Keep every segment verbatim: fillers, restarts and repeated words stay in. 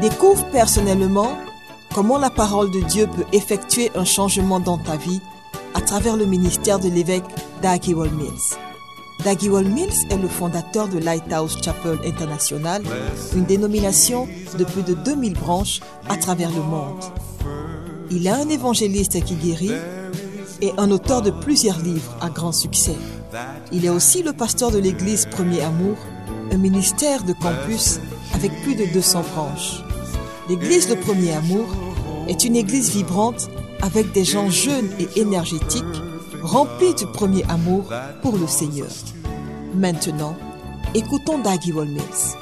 Découvre personnellement comment la parole de Dieu peut effectuer un changement dans ta vie à travers le ministère de l'évêque Dag Heward-Mills. Dag Heward-Mills est le fondateur de Lighthouse Chapel International, une dénomination de plus de deux mille branches à travers le monde. Il est un évangéliste qui guérit et un auteur de plusieurs livres à grand succès. Il est aussi le pasteur de l'église Premier Amour, un ministère de campus avec plus de deux cents branches. L'église de Premier Amour est une église vibrante avec des gens jeunes et énergétiques, remplis du premier amour pour le Seigneur. Maintenant, écoutons Dag Heward-Mills.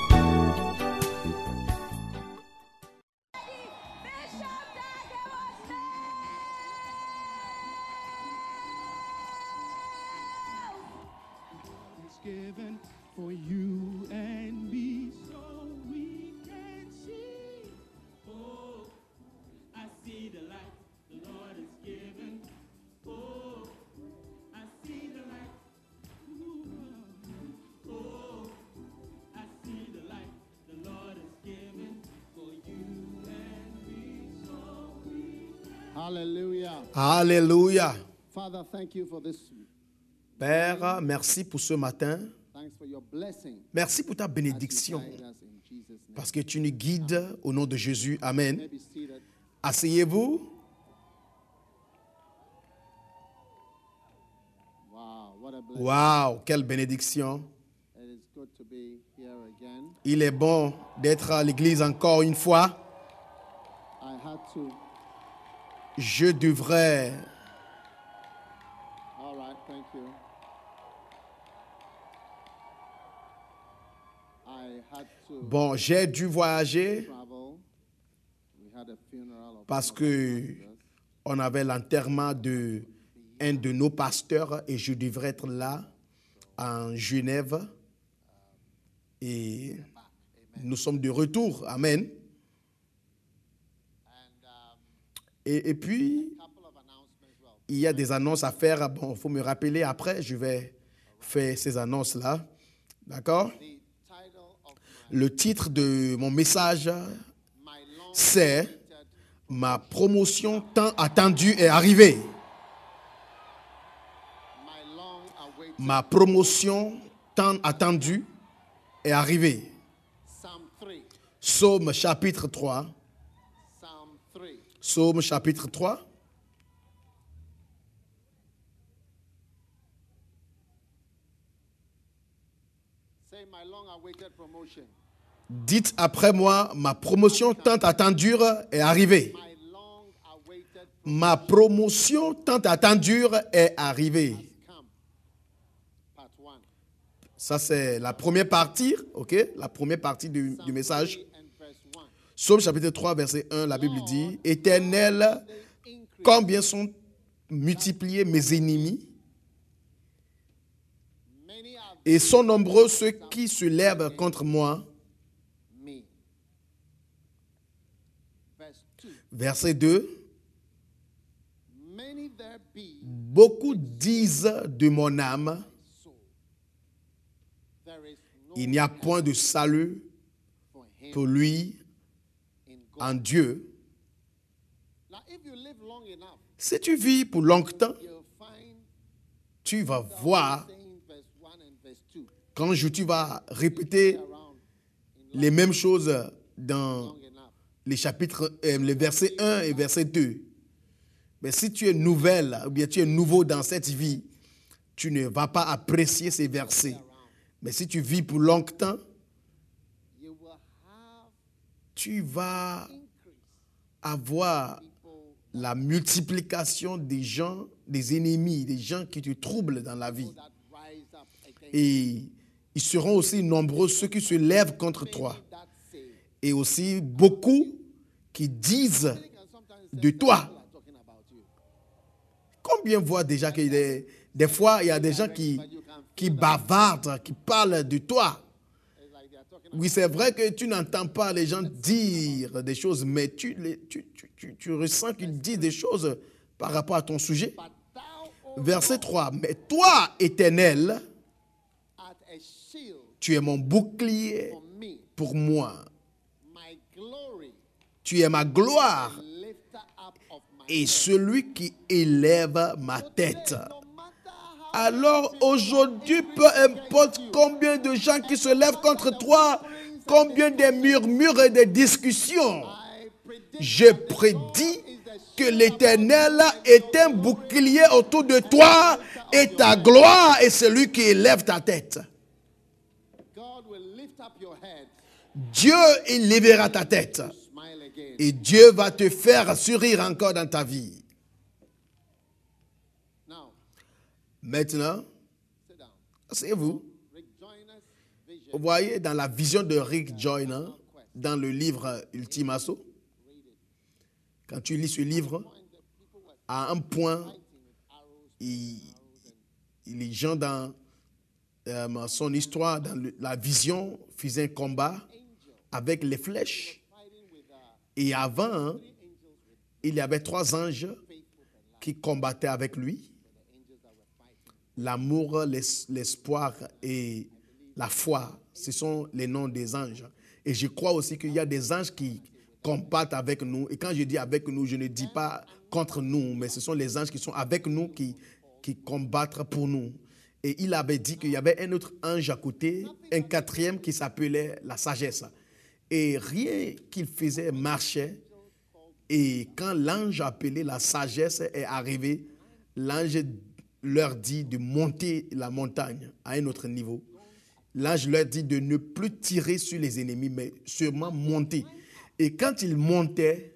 Hallelujah. Alléluia. Father, thank you for this. Père, merci pour ce matin. Thanks for your blessing. Merci pour ta As you bénédiction. guide us in Jesus' name. Parce que tu nous guides au nom de Jésus. Amen. May be seated. Asseyez-vous. Wow, what a blessing. Waouh, quelle bénédiction. It is good to be here again. Il est bon d'être à l'église encore une fois. I had to. Je devrais... All right, thank you. I had to Bon, j'ai dû voyager travel. We had a funeral of parce one of que our pastors. on avait l'enterrement de un de nos pasteurs et je devrais être là en Genève. Et nous sommes de retour. Amen. Et, et puis, Couple of announcements as well. il y a des annonces à faire. Bon, il faut me rappeler après, je vais faire ces annonces-là. D'accord? The title of my, Le titre de mon message, my long c'est awaited « Ma promotion tant attendue est arrivée ». my long awaited Ma promotion tant attendue est arrivée. Psalm three. Psaume chapitre trois. Psalm three. Psaume chapitre trois. Say my long awaited promotion. Dites après moi, ma promotion tant attendue est arrivée. My long awaited Ma promotion tant attendue est arrivée. come. Part one. Ça, c'est la première partie, ok? La première partie du, du message. three and verse one. Psaume chapitre trois, verset un, la Bible dit, « Éternel, combien sont multipliés mes ennemis, Many are et sont nombreux ceux qui se lèvent contre moi. » me. Verse two. Verset deux, Many there be beaucoup disent de mon âme, so. There is no il n'y a point de salut for him pour lui in God. en Dieu. Now, if you live long enough, Si tu vis pour longtemps, you'll find tu vas voir, saying verse one and verse two quand je, tu vas répéter around les mêmes choses dans long enough. les chapitres, euh, les versets un et verset deux. Mais si tu es nouvelle, ou bien tu es nouveau dans cette vie, tu ne vas pas apprécier ces versets. Mais si tu vis pour longtemps, You will have tu vas increase avoir people la multiplication des gens, des ennemis, des gens qui te troublent dans la vie. that rise up against Et ils seront aussi nombreux ceux qui se lèvent contre toi. that say. Et aussi beaucoup qui disent And sometimes de toi. people are talking about you. Combien voient déjà que des, des fois, il y a des gens qui, qui bavardent, qui parlent de toi. It's like they are talking Oui, c'est vrai que tu n'entends pas les gens dire des choses, mais tu, les, tu, tu, tu, tu ressens qu'ils disent des choses par rapport à ton sujet. about thou, O Verset trois. Mais toi, Éternel, art a shield tu es mon bouclier for me, pour moi. my glory Tu es ma gloire lifter up of my et celui qui élève ma tête. no matter how Alors aujourd'hui, peu importe combien de gens qui se lèvent contre toi, combien de murmures et de discussions, I predict je prédis que l'Éternel est un bouclier autour de toi et ta gloire est celui qui élève ta tête. God will lift up your head, Dieu élèvera ta tête smile again. et Dieu va te faire sourire encore dans ta vie. Now, Maintenant, sit down. asseyez-vous. Rick Joyner's vision. Vous voyez dans la vision de Rick Joyner, dans le livre Ultimato, quand tu lis ce livre, à un point, il, il- les gens dans euh, son histoire, dans le- la vision, faisaient un combat avec les flèches. Et avant, il y avait trois anges qui combattaient avec lui. L'amour, l'es- l'espoir et la foi, ce sont les noms des anges. Et je crois aussi qu'il y a des anges qui combattent avec nous. Et quand je dis avec nous, je ne dis pas contre nous, mais ce sont les anges qui sont avec nous, qui, qui combattent pour nous. Et il avait dit qu'il y avait un autre ange à côté, un quatrième qui s'appelait la sagesse. Et rien qu'il faisait marchait. Et quand l'ange appelé la sagesse est arrivé, l'ange leur dit de monter la montagne à un autre niveau. L'ange leur dit de ne plus tirer sur les ennemis, mais seulement monter. Et quand ils montaient,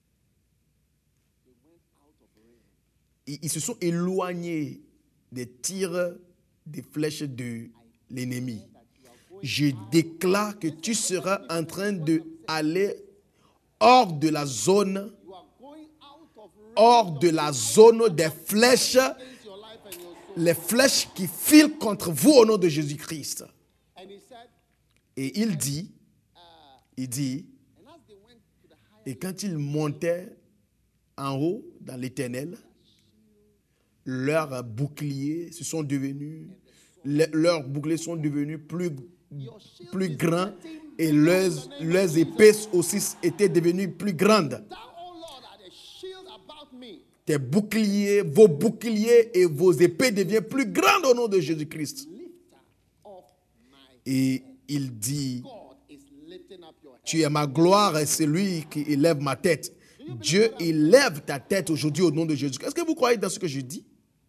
ils, ils se sont éloignés des tirs, des flèches de l'ennemi. Je déclare que tu seras en train d'aller hors de la zone, You are going out of range hors de la zone des flèches, against your life and your soul. les flèches qui filent contre vous au nom de Jésus-Christ. And he said, Et il dit, il dit, and as they went to the higher, et quand ils montaient en haut dans l'Éternel, leurs boucliers se sont devenus, le- leurs boucliers sont devenus plus, plus grands et leurs, leurs épées aussi étaient devenues plus grandes. thou, O Lord, art a shield about me. Tes boucliers, vos boucliers et vos épées deviennent plus grandes au nom de Jésus-Christ. Lifter of my Et il dit, God is lifting up your head. tu es ma gloire et c'est lui qui élève ma tête. Dieu élève ta tête aujourd'hui au nom de Jésus. Est-ce que vous croyez dans ce que je dis?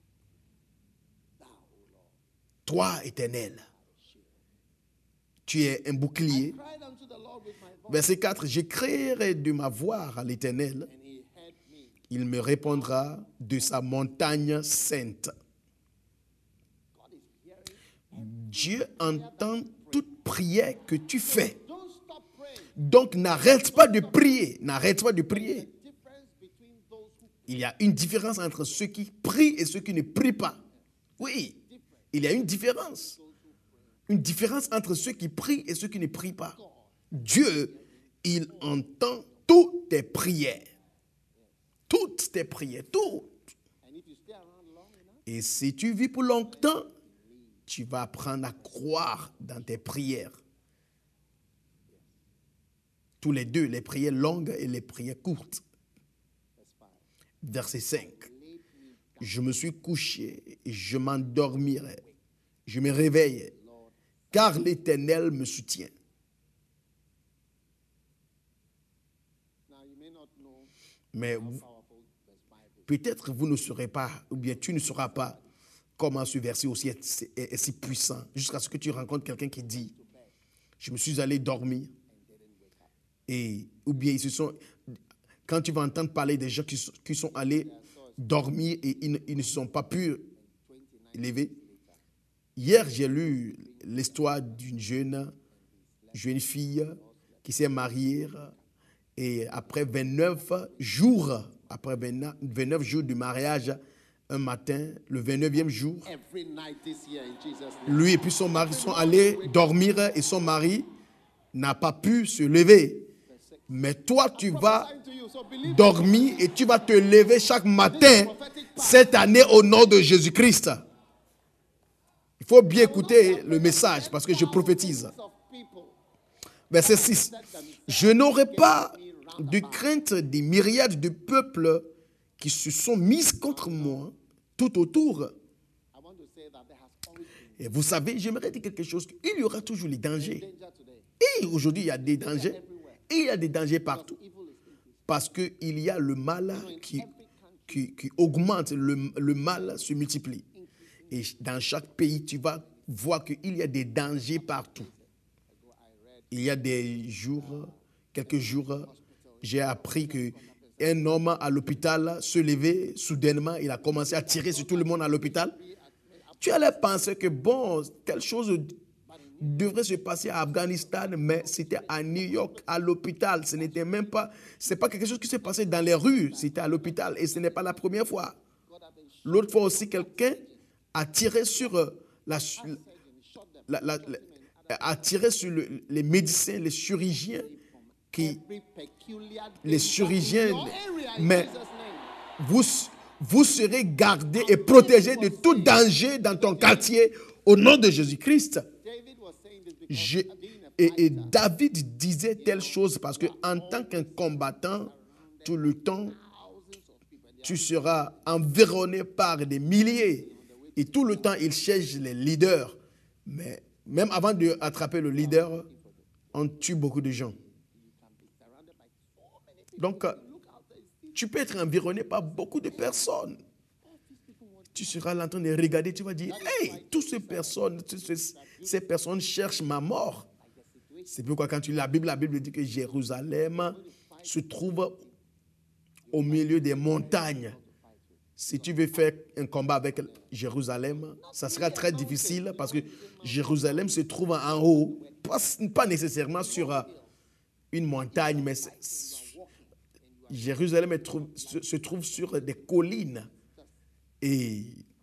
Toi, Éternel, tu es un bouclier. Cried unto the Lord with my voice, Verset quatre, je crierai de ma voix à l'Éternel. and he heard me. Il me répondra de sa montagne sainte. God is hearing. Dieu entend toute prière que tu fais. Don't stop praying. Donc n'arrête pas de prier. N'arrête pas de prier. Difference between those who Il y a une différence entre ceux qui prient et ceux qui ne prient pas. Oui, il y a une différence. Une différence entre ceux qui prient et ceux qui ne prient pas. Dieu, il entend toutes tes prières. Toutes tes prières, toutes. and if you stay around long enough, Et si tu vis pour longtemps, tu vas apprendre à croire dans tes prières. Tous les deux, les prières longues et les prières courtes. Verset cinq. Je me suis couché et je m'endormirai. Je me réveille, car l'Éternel me soutient. now you may not know Mais how vous- powerful verse five is. peut-être vous ne saurez pas, ou bien tu ne sauras pas comment ce verset aussi est, est- est si puissant, jusqu'à ce que tu rencontres quelqu'un qui dit, je me suis allé dormir, et, ou bien ils se sont, quand tu vas entendre parler des gens qui sont, qui sont allés dormir et ils, ne- ils ne se sont pas pu lever. Hier, j'ai lu l'histoire d'une jeune, jeune fille qui s'est mariée et après vingt-neuf jours, après vingt-neuf jours de mariage, un matin, le vingt-neuvième jour, Every night this year in Jesus' name. lui et puis son mari sont allés dormir et son mari n'a pas pu se lever. Mais toi, tu vas Sign to you, so believe dormir et tu vas te lever chaque matin cette année au nom de Jésus-Christ. Il faut bien écouter le message parce que je prophétise. of people Verset six. Je n'aurai pas de crainte des myriades de peuples qui se sont mis contre moi tout autour. I want to say that there has always been Et vous savez, j'aimerais dire quelque chose. Il y aura toujours les dangers. danger today. Et aujourd'hui, il y a des dangers. Et il y a des dangers partout. Evil is increasing. Parce qu'il y a le mal qui, qui, qui augmente, le, le mal se multiplie. Et dans chaque pays, tu vas voir qu'il y a des dangers partout. Il y a des jours, quelques jours, j'ai appris qu'un homme à l'hôpital se levait soudainement, il a commencé à tirer sur tout le monde à l'hôpital. Tu allais penser que bon, telle chose devrait se passer à Afghanistan, mais c'était à New York, à l'hôpital. Ce n'était même pas, c'est pas quelque chose qui s'est passé dans les rues, c'était à l'hôpital et ce n'est pas la première fois. L'autre fois aussi, quelqu'un a tiré sur la, la, la, la a tiré sur le, les médecins, les chirurgiens, qui, Every peculiar les danger chirurgiens, in your area in mais Jesus' name. vous, vous serez gardés et protégés de tout danger dans ton quartier au nom de Jésus-Christ. David was saying this because Je- being a et, et fighter, David disait telle chose parce qu'en tant qu'un combattant, tout le temps, tu seras environné par des milliers. Et tout le temps, il cherche les leaders. Mais même avant d'attraper le leader, on tue beaucoup de gens. Donc, euh, tu peux être environné par beaucoup de personnes. Tu seras là en train de regarder, tu vas dire, hey, toutes ces personnes, toutes ces, ces personnes cherchent ma mort. C'est pourquoi quand tu lis la Bible, la Bible dit que Jérusalem se trouve au milieu des montagnes. Si tu veux faire un combat avec Jérusalem, ça sera très difficile parce que Jérusalem se trouve en haut, pas, pas nécessairement sur euh, une montagne, mais c'est- c'est- Jérusalem est trou- se, se trouve sur des collines. Et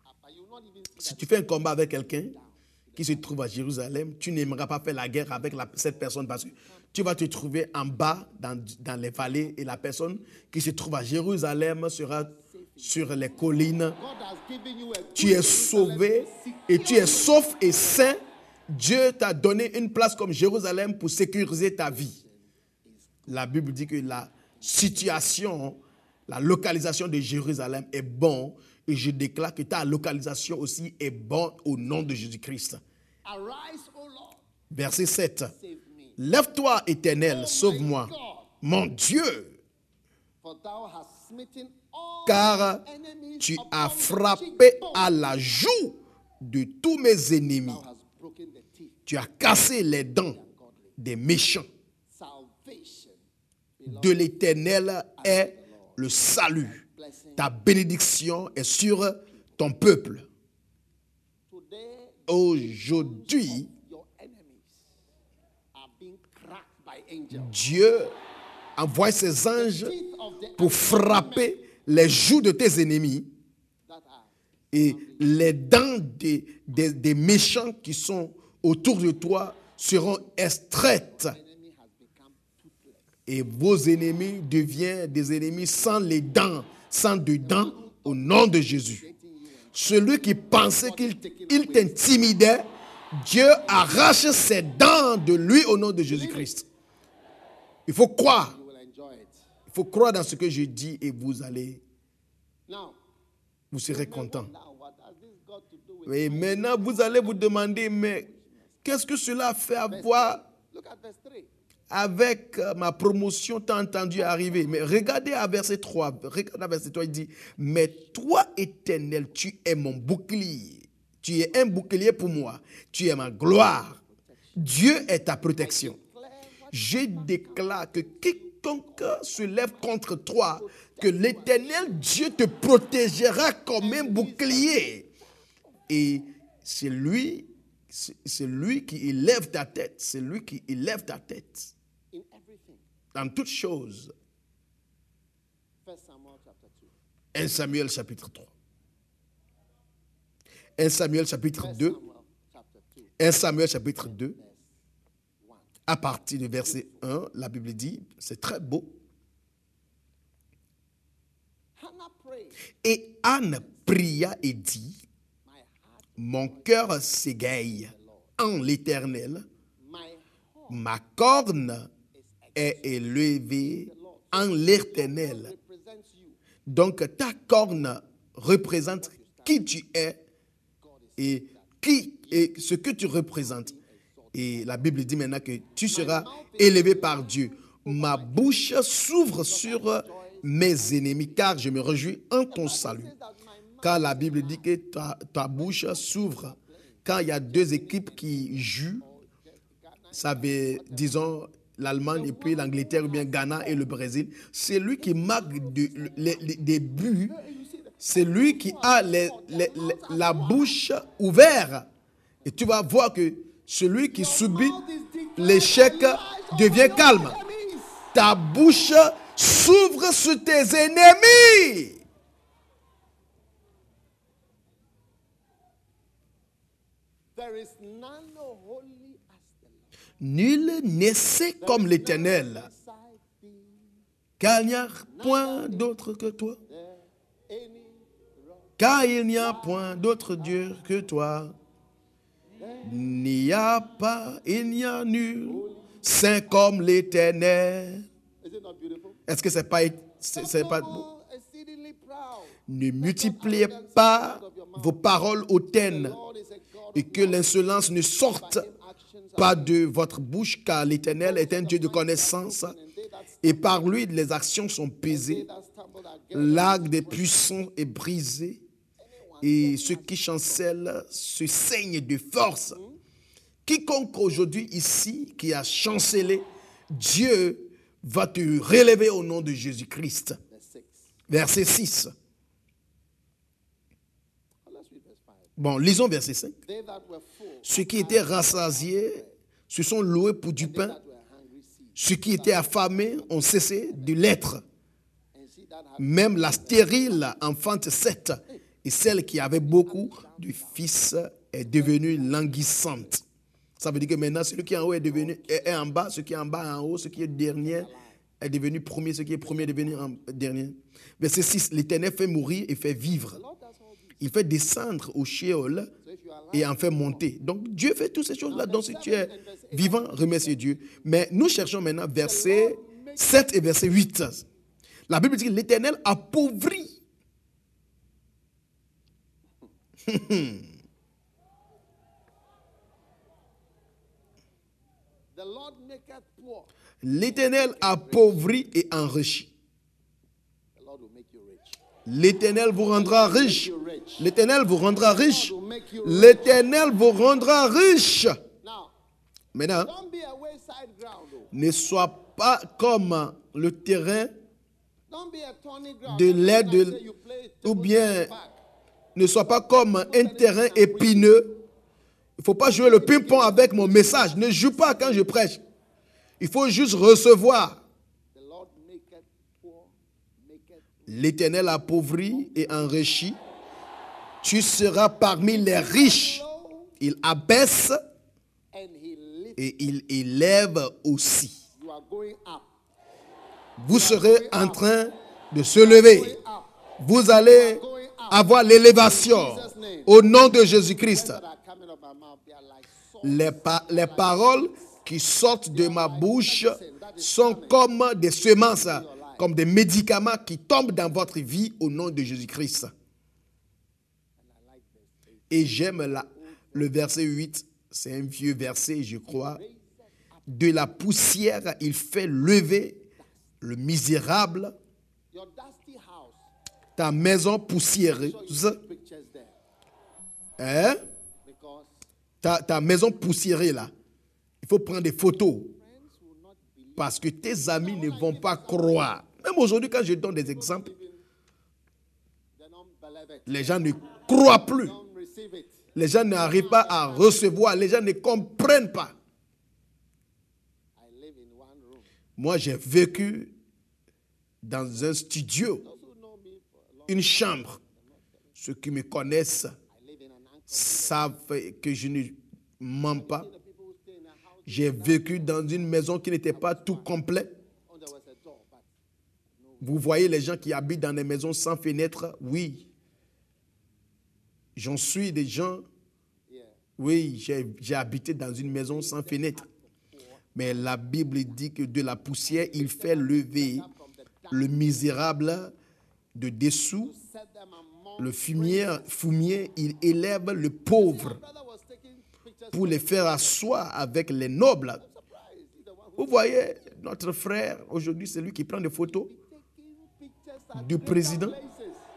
si tu fais un combat avec quelqu'un qui se trouve à Jérusalem, tu n'aimeras pas faire la guerre avec la- cette personne parce que tu vas te trouver en bas dans, dans les vallées et la personne qui se trouve à Jérusalem sera sur les collines. God has given you a Tu es sauvé et tu es sauf et sain. Dieu t'a donné une place comme Jérusalem pour sécuriser ta vie. La Bible dit que la situation, la localisation de Jérusalem est bonne et je déclare que ta localisation aussi est bonne au nom de Jésus-Christ. Arise, O Lord, Verset sept. save me. Lève-toi, Éternel, sauve-moi, mon Dieu, For thou hast smitten all car my enemies tu upon as the frappé cheekbone. à la joue de tous mes ennemis. Thou hast broken the teeth. Tu as cassé les dents des méchants. Salvation De l'Éternel est le salut. Ta bénédiction est sur ton peuple. today, Aujourd'hui, your enemies are being cracked by angels. Dieu envoie ses anges Teeth of the pour frapper les joues de tes ennemis that are et les dents des, des- des méchants qui sont autour de toi seront extraites. enemy has become toothless. Et vos ennemis deviennent des ennemis sans les dents, sans de dents, au nom de Jésus. Celui qui pensait qu'il il t'intimidait, Dieu arrache ses dents de lui au nom de Jésus-Christ. Il faut croire. You will enjoy it. Il faut croire dans ce que je dis et vous allez, Now, vous serez content. now what has this got to do with Et maintenant, vous allez vous demander, mais qu'est-ce que cela fait à voir Look at verse three. avec euh, ma promotion tant entendue arriver? Mais regardez à verset trois. Regardez à verset trois, il dit, mais toi, Éternel, tu es mon bouclier. Tu es un bouclier pour moi. Tu es ma gloire. Dieu est ta protection. Je déclare que quiconque se lève contre toi, que l'Éternel Dieu te protégera comme un bouclier. Et c'est lui, c'est c'est lui qui élève ta tête. C'est lui qui élève ta tête. In everything. Dans toutes choses. First Samuel chapter two. un Samuel chapitre trois. un Samuel chapitre First deux. Samuel chapter two. un Samuel chapitre deux. Verse one. À partir du verset un, la Bible dit, c'est très beau. Hannah prayed. Et Anne pria et dit, My heart, mon cœur s'égaye en l'Éternel, my heart ma corne est élevée en l'Éternel. represents you. Donc ta corne représente qui tu es et, qui, et ce que tu représentes. Et la Bible dit maintenant que tu seras élevé par Dieu. Ma bouche s'ouvre sur mes ennemis car je me réjouis en ton salut. Car la Bible dit que ta, ta bouche s'ouvre quand il y a deux équipes qui jouent. Ça veut, disons, l'Allemagne et puis l'Angleterre ou bien Ghana et le Brésil. C'est lui qui marque de, les, les, des buts. C'est lui qui a les, les, les, la bouche ouverte. Et tu vas voir que celui qui subit l'échec devient calme. Ta bouche s'ouvre sur tes ennemis. There is none holy as the Lord. Nul n'est saint comme l'Éternel, Beside thee, car il n'y a point d'autre que toi. any rock. Car il n'y a point d'autre Dieu que toi. Il n'y a pas, il n'y a nul, saint comme l'Éternel. Is it not beautiful? Est-ce que c'est pas, c'est, c'est pas beau? More exceedingly proud. Ne multipliez pas vos paroles hautaines Lord is a God et que l'insolence ne sorte pas de votre bouche, car l'Éternel est un Dieu de connaissance et par lui les actions sont pesées. that stumbled against L'arc des puissants est brisé et ceux qui chancellent se saignent de force. Quiconque aujourd'hui ici qui a chancelé, Dieu va te relever au nom de Jésus-Christ. the six. Verset six. Let's read verse five. Bon, lisons verset cinq. They that were full, Ceux qui étaient rassasiés se sont loués pour du pain. that were hungry, see. Ceux qui étaient affamés ont cessé de l'être. And she that had Même la stérile enfante sept, et celle qui avait beaucoup de fils est devenue languissante. Ça veut dire que maintenant, celui qui est en haut est devenu est en bas, ce qui est en bas est en haut, ce qui est dernier est devenu premier, ce qui est premier est devenu en dernier. Verset six, l'Éternel fait mourir et fait vivre. Lord does all this. Il fait descendre au Sheol So if you are et en fait monter. Donc Dieu fait toutes ces choses-là. Donc si tu es vivant, remercie Dieu. Mais nous cherchons maintenant verset sept et verset huit. La Bible dit que l'Éternel appauvrit. the Lord maketh poor, L'Éternel appauvrit et enrichit. the Lord will make you rich. L'Éternel vous rendra riche. You rich. L'Éternel vous rendra riche. Will make you rich. L'Éternel vous rendra riche. Now, Maintenant, don't be a wayside ground. Oh. ne sois pas comme le terrain, Don't be a thorny ground. De Every lait time de- say you play ou table bien tennis park. ne sois pas comme un terrain épineux. Il ne faut pas jouer le ping-pong avec mon message. Ne joue pas quand je prêche. Il faut juste recevoir. The Lord maketh poor, maketh L'Éternel appauvrit et enrichit. Tu seras parmi les riches. low, Il abaisse and he lifts. et il élève aussi. You are going up. Vous serez en train de se lever. Going up. Vous allez avoir l'élévation au nom de Jésus-Christ. That are coming up my mouth, they are like salt. Les, pa- les paroles qui sortent de ma bouche sont comme des semences, comme des médicaments qui tombent dans votre vie au nom de Jésus-Christ. Et j'aime la- le verset huit, c'est un vieux verset, je crois. De la poussière, il fait lever le misérable. Your dusty house. Ta maison poussiéreuse, Pictures there. hein? Because ta, ta maison poussiérée là, il faut prendre des photos parce que tes amis ne vont pas croire. Même aujourd'hui, quand je donne des exemples, they don't believe it. les gens ne croient plus. Don't receive it. Les gens n'arrivent pas à recevoir. Les gens ne comprennent pas. I live in one room. Moi, j'ai vécu dans un studio, Those who know me for a long une chambre. Ceux qui me connaissent I live in an uncle. savent que je ne mens pas. The people who stay in a house, J'ai vécu dans une maison qui n'était pas tout complet. oh, there was a door, but Vous voyez les gens qui habitent dans des maisons sans fenêtre? Oui. J'en suis des gens. yeah. Oui, j'ai, j'ai habité dans une maison sans fenêtre. Mais la Bible dit que de la poussière, il fait lever From the le misérable de dessous, set them among le fumier, fumier, il élève le pauvre brother was taking pictures. pour les faire asseoir avec les nobles. Surprised. He's the one who Vous voyez, notre frère, aujourd'hui, c'est lui qui prend des photos taking pictures at du greater président. places.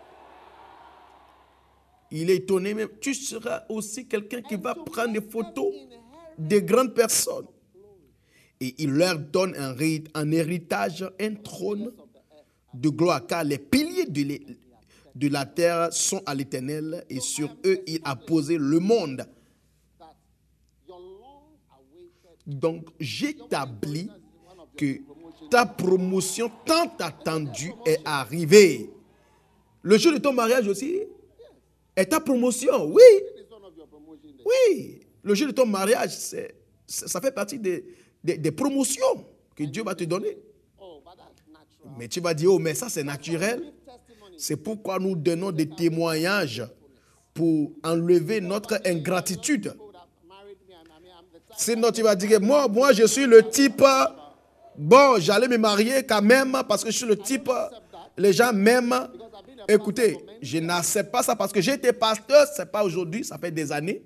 Il est étonné même. Tu seras aussi quelqu'un qui va prendre des photos de grandes personnes. Et il leur donne un, ri- un héritage, un trône de gloire, car les piliers de, l'é- de la terre sont à l'Éternel, et sur eux il a posé le monde. That your long-awaited Donc j'établis que ta promotion tant attendue est arrivée. Le jour de ton mariage aussi est ta promotion, oui. is one of your promotion days. Oui, le jour de ton mariage, c'est, c'est- ça fait partie des, des, des promotions que Dieu va te donner. Oh, but that's natural. Mais tu vas dire, oh, mais ça c'est naturel. Testimony. C'est pourquoi nous donnons des témoignages pour enlever notre ingratitude. People that married me, I mean, I'm the type. Sinon, tu vas dire, moi, moi, je suis le type, bon, j'allais me marier quand même parce que je suis le type, les gens m'aiment. Écoutez, je n'accepte pas ça parce que j'ai été pasteur, ce n'est pas aujourd'hui, ça fait des années.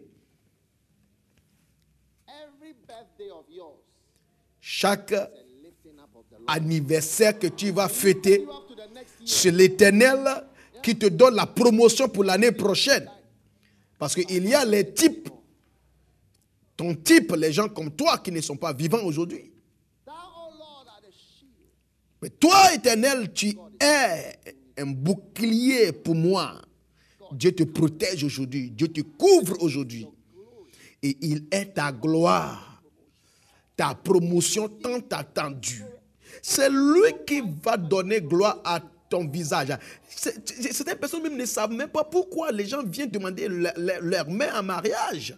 Every birthday of yours, Chaque the lifting up of the Lord. anniversaire que tu vas fêter, You up to the next year. c'est l'Éternel qui te donne la promotion pour l'année prochaine. Parce qu'il y a les types, ton type, les gens comme toi qui ne sont pas vivants aujourd'hui. Thou, O Lord, art the shield. Mais toi, Éternel, tu es un bouclier pour moi. Dieu te protège aujourd'hui. Dieu te couvre aujourd'hui. Et il est ta gloire, ta promotion tant attendue. C'est lui qui va donner gloire à ton visage. C'est- c'est- Certaines personnes même ne savent même pas pourquoi les gens viennent demander leur, leur- leur main en mariage.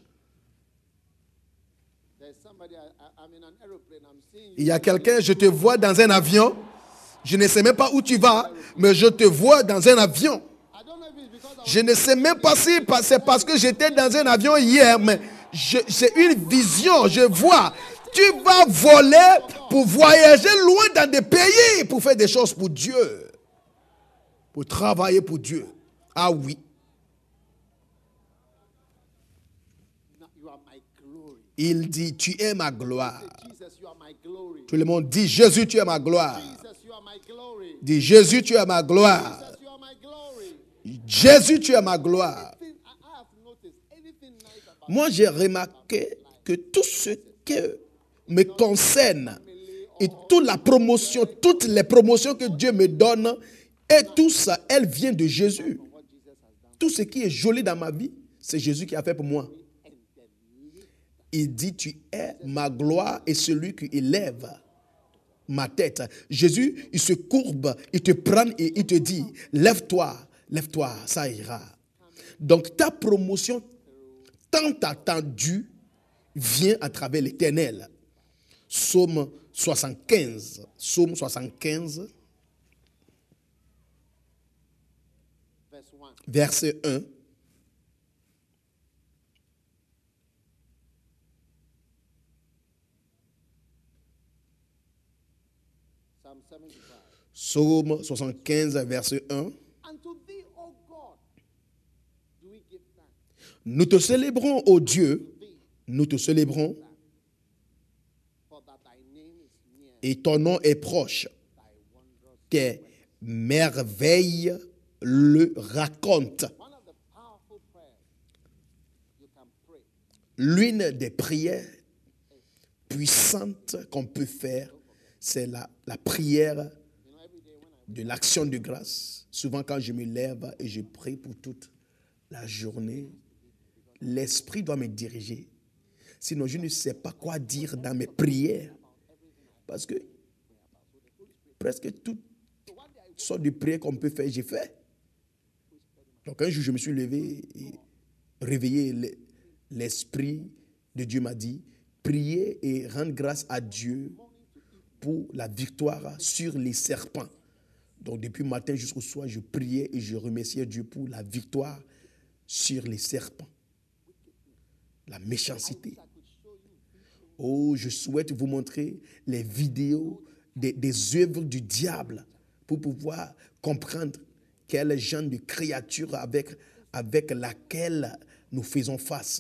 There's somebody, I, I, I'm in an aeroplane, I'm seeing you. Il y a quelqu'un, je te vois dans un avion. Je ne sais même pas où tu vas, mais je te vois dans un avion. I don't know if it's because I was Je ne sais même pas si pa- c'est parce que j'étais dans un avion hier, mais je- c'est une vision, je vois. Tu vas voler pour voyager loin dans des pays, pour faire des choses pour Dieu. Pour travailler pour Dieu. Ah oui. you are my glory. Il dit, tu es ma gloire. Jesus, you are my glory. Tout le monde dit, Jésus, tu es ma gloire. Jesus, you are my glory. Dit, Jésus, tu es ma gloire. Jesus, you are my glory. Jésus, tu es ma gloire. Anything- I, I have noticed anything nice about Moi, j'ai remarqué que tout ce qui me concerne et toute la promotion, toutes les promotions que Dieu me donne, et tout ça, elle vient de Jésus. Tout ce qui est joli dans ma vie, c'est Jésus qui a fait pour moi. Il dit, tu es ma gloire et celui qui élève ma tête. Jésus, il se courbe, il te prend et il te dit, lève-toi, lève-toi, ça ira. Donc ta promotion tant attendue vient à travers l'Éternel. Psaume soixante-quinze. Psaume soixante-quinze, verse one. verset un. Psalm seventy-five. Psaume soixante-quinze, verset un. And to thee, O God, do we give thanks. Nous te célébrons, ô Dieu, nous te célébrons, For that thy name is near, et ton nom est proche. thy wondrous. Tes merveilles le racontent. One of the powerful prayers you can pray L'une des prières puissantes qu'on peut faire, c'est la, la prière de l'action de grâce. Souvent quand je me lève et je prie pour toute la journée, l'Esprit doit me diriger. Sinon, je ne sais pas quoi dire dans mes prières. Parce que presque toutes sortes de prières qu'on peut faire, j'ai fait. Donc un jour, je me suis levé et réveillé. L'Esprit de Dieu m'a dit, priez et rendre grâce à Dieu pour la victoire sur les serpents. Donc depuis le matin jusqu'au soir, je priais et je remerciais Dieu pour la victoire sur les serpents. La méchanceté. Oh, je souhaite vous montrer les vidéos des, des œuvres du diable pour pouvoir comprendre quel genre de créature avec, avec laquelle nous faisons face.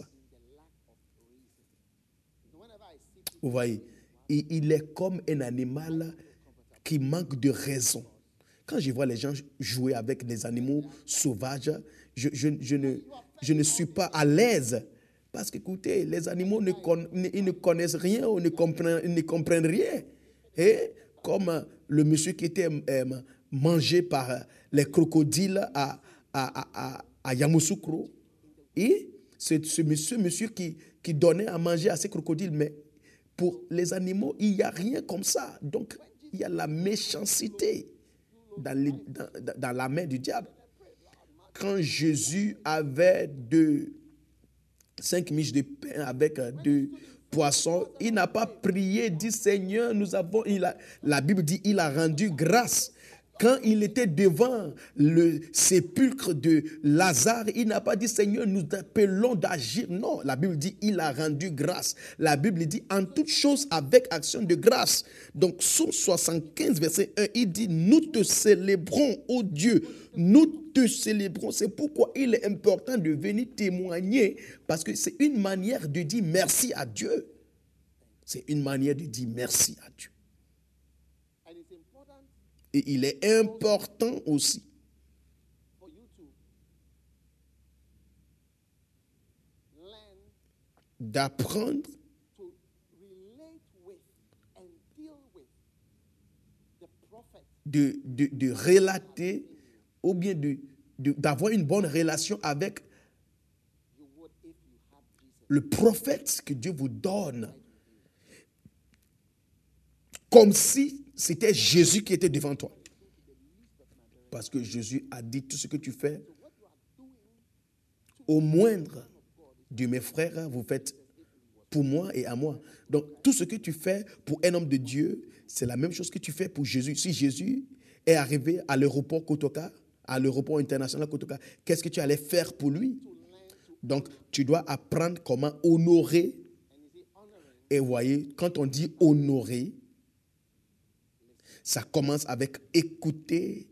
Vous voyez, il, il est comme un animal qui manque de raison. Quand je vois les gens jouer avec des animaux sauvages, je, je, je, ne, je ne suis pas à l'aise. Parce que, écoutez, les animaux ne, con, ils ne connaissent rien ou ne comprennent, ils ne comprennent rien. Et comme le monsieur qui était euh, mangé par les crocodiles à, à, à, à Yamoussoukro, et c'est ce monsieur, monsieur qui, qui donnait à manger à ces crocodiles. Mais pour les animaux, il n'y a rien comme ça. Donc, il y a la méchanceté dans, les, dans, dans la main du diable. Quand Jésus avait deux, cinq miches de pain avec deux poissons, il n'a pas prié, dit Seigneur, nous avons, il a, la Bible dit, il a rendu grâce. Quand il était devant le sépulcre de Lazare, il n'a pas dit Seigneur, nous appelons d'agir. Non, la Bible dit il a rendu grâce. La Bible dit en toute chose avec action de grâce. Donc, Psaume soixante-quinze, verset un, il dit nous te célébrons, ô Dieu, nous te célébrons. C'est pourquoi il est important de venir témoigner, parce que c'est une manière de dire merci à Dieu. C'est une manière de dire merci à Dieu. Et il est important aussi d'apprendre de, de, de relater ou bien de, de, d'avoir une bonne relation avec le prophète que Dieu vous donne. Comme si c'était Jésus qui était devant toi. Parce que Jésus a dit tout ce que tu fais, au moindre de mes frères, vous faites pour moi et à moi. Donc, tout ce que tu fais pour un homme de Dieu, c'est la même chose que tu fais pour Jésus. Si Jésus est arrivé à l'aéroport Kotoka, à l'aéroport international Kotoka, qu'est-ce que tu allais faire pour lui? Donc, tu dois apprendre comment honorer. Et voyez, quand on dit honorer, ça commence avec écouter.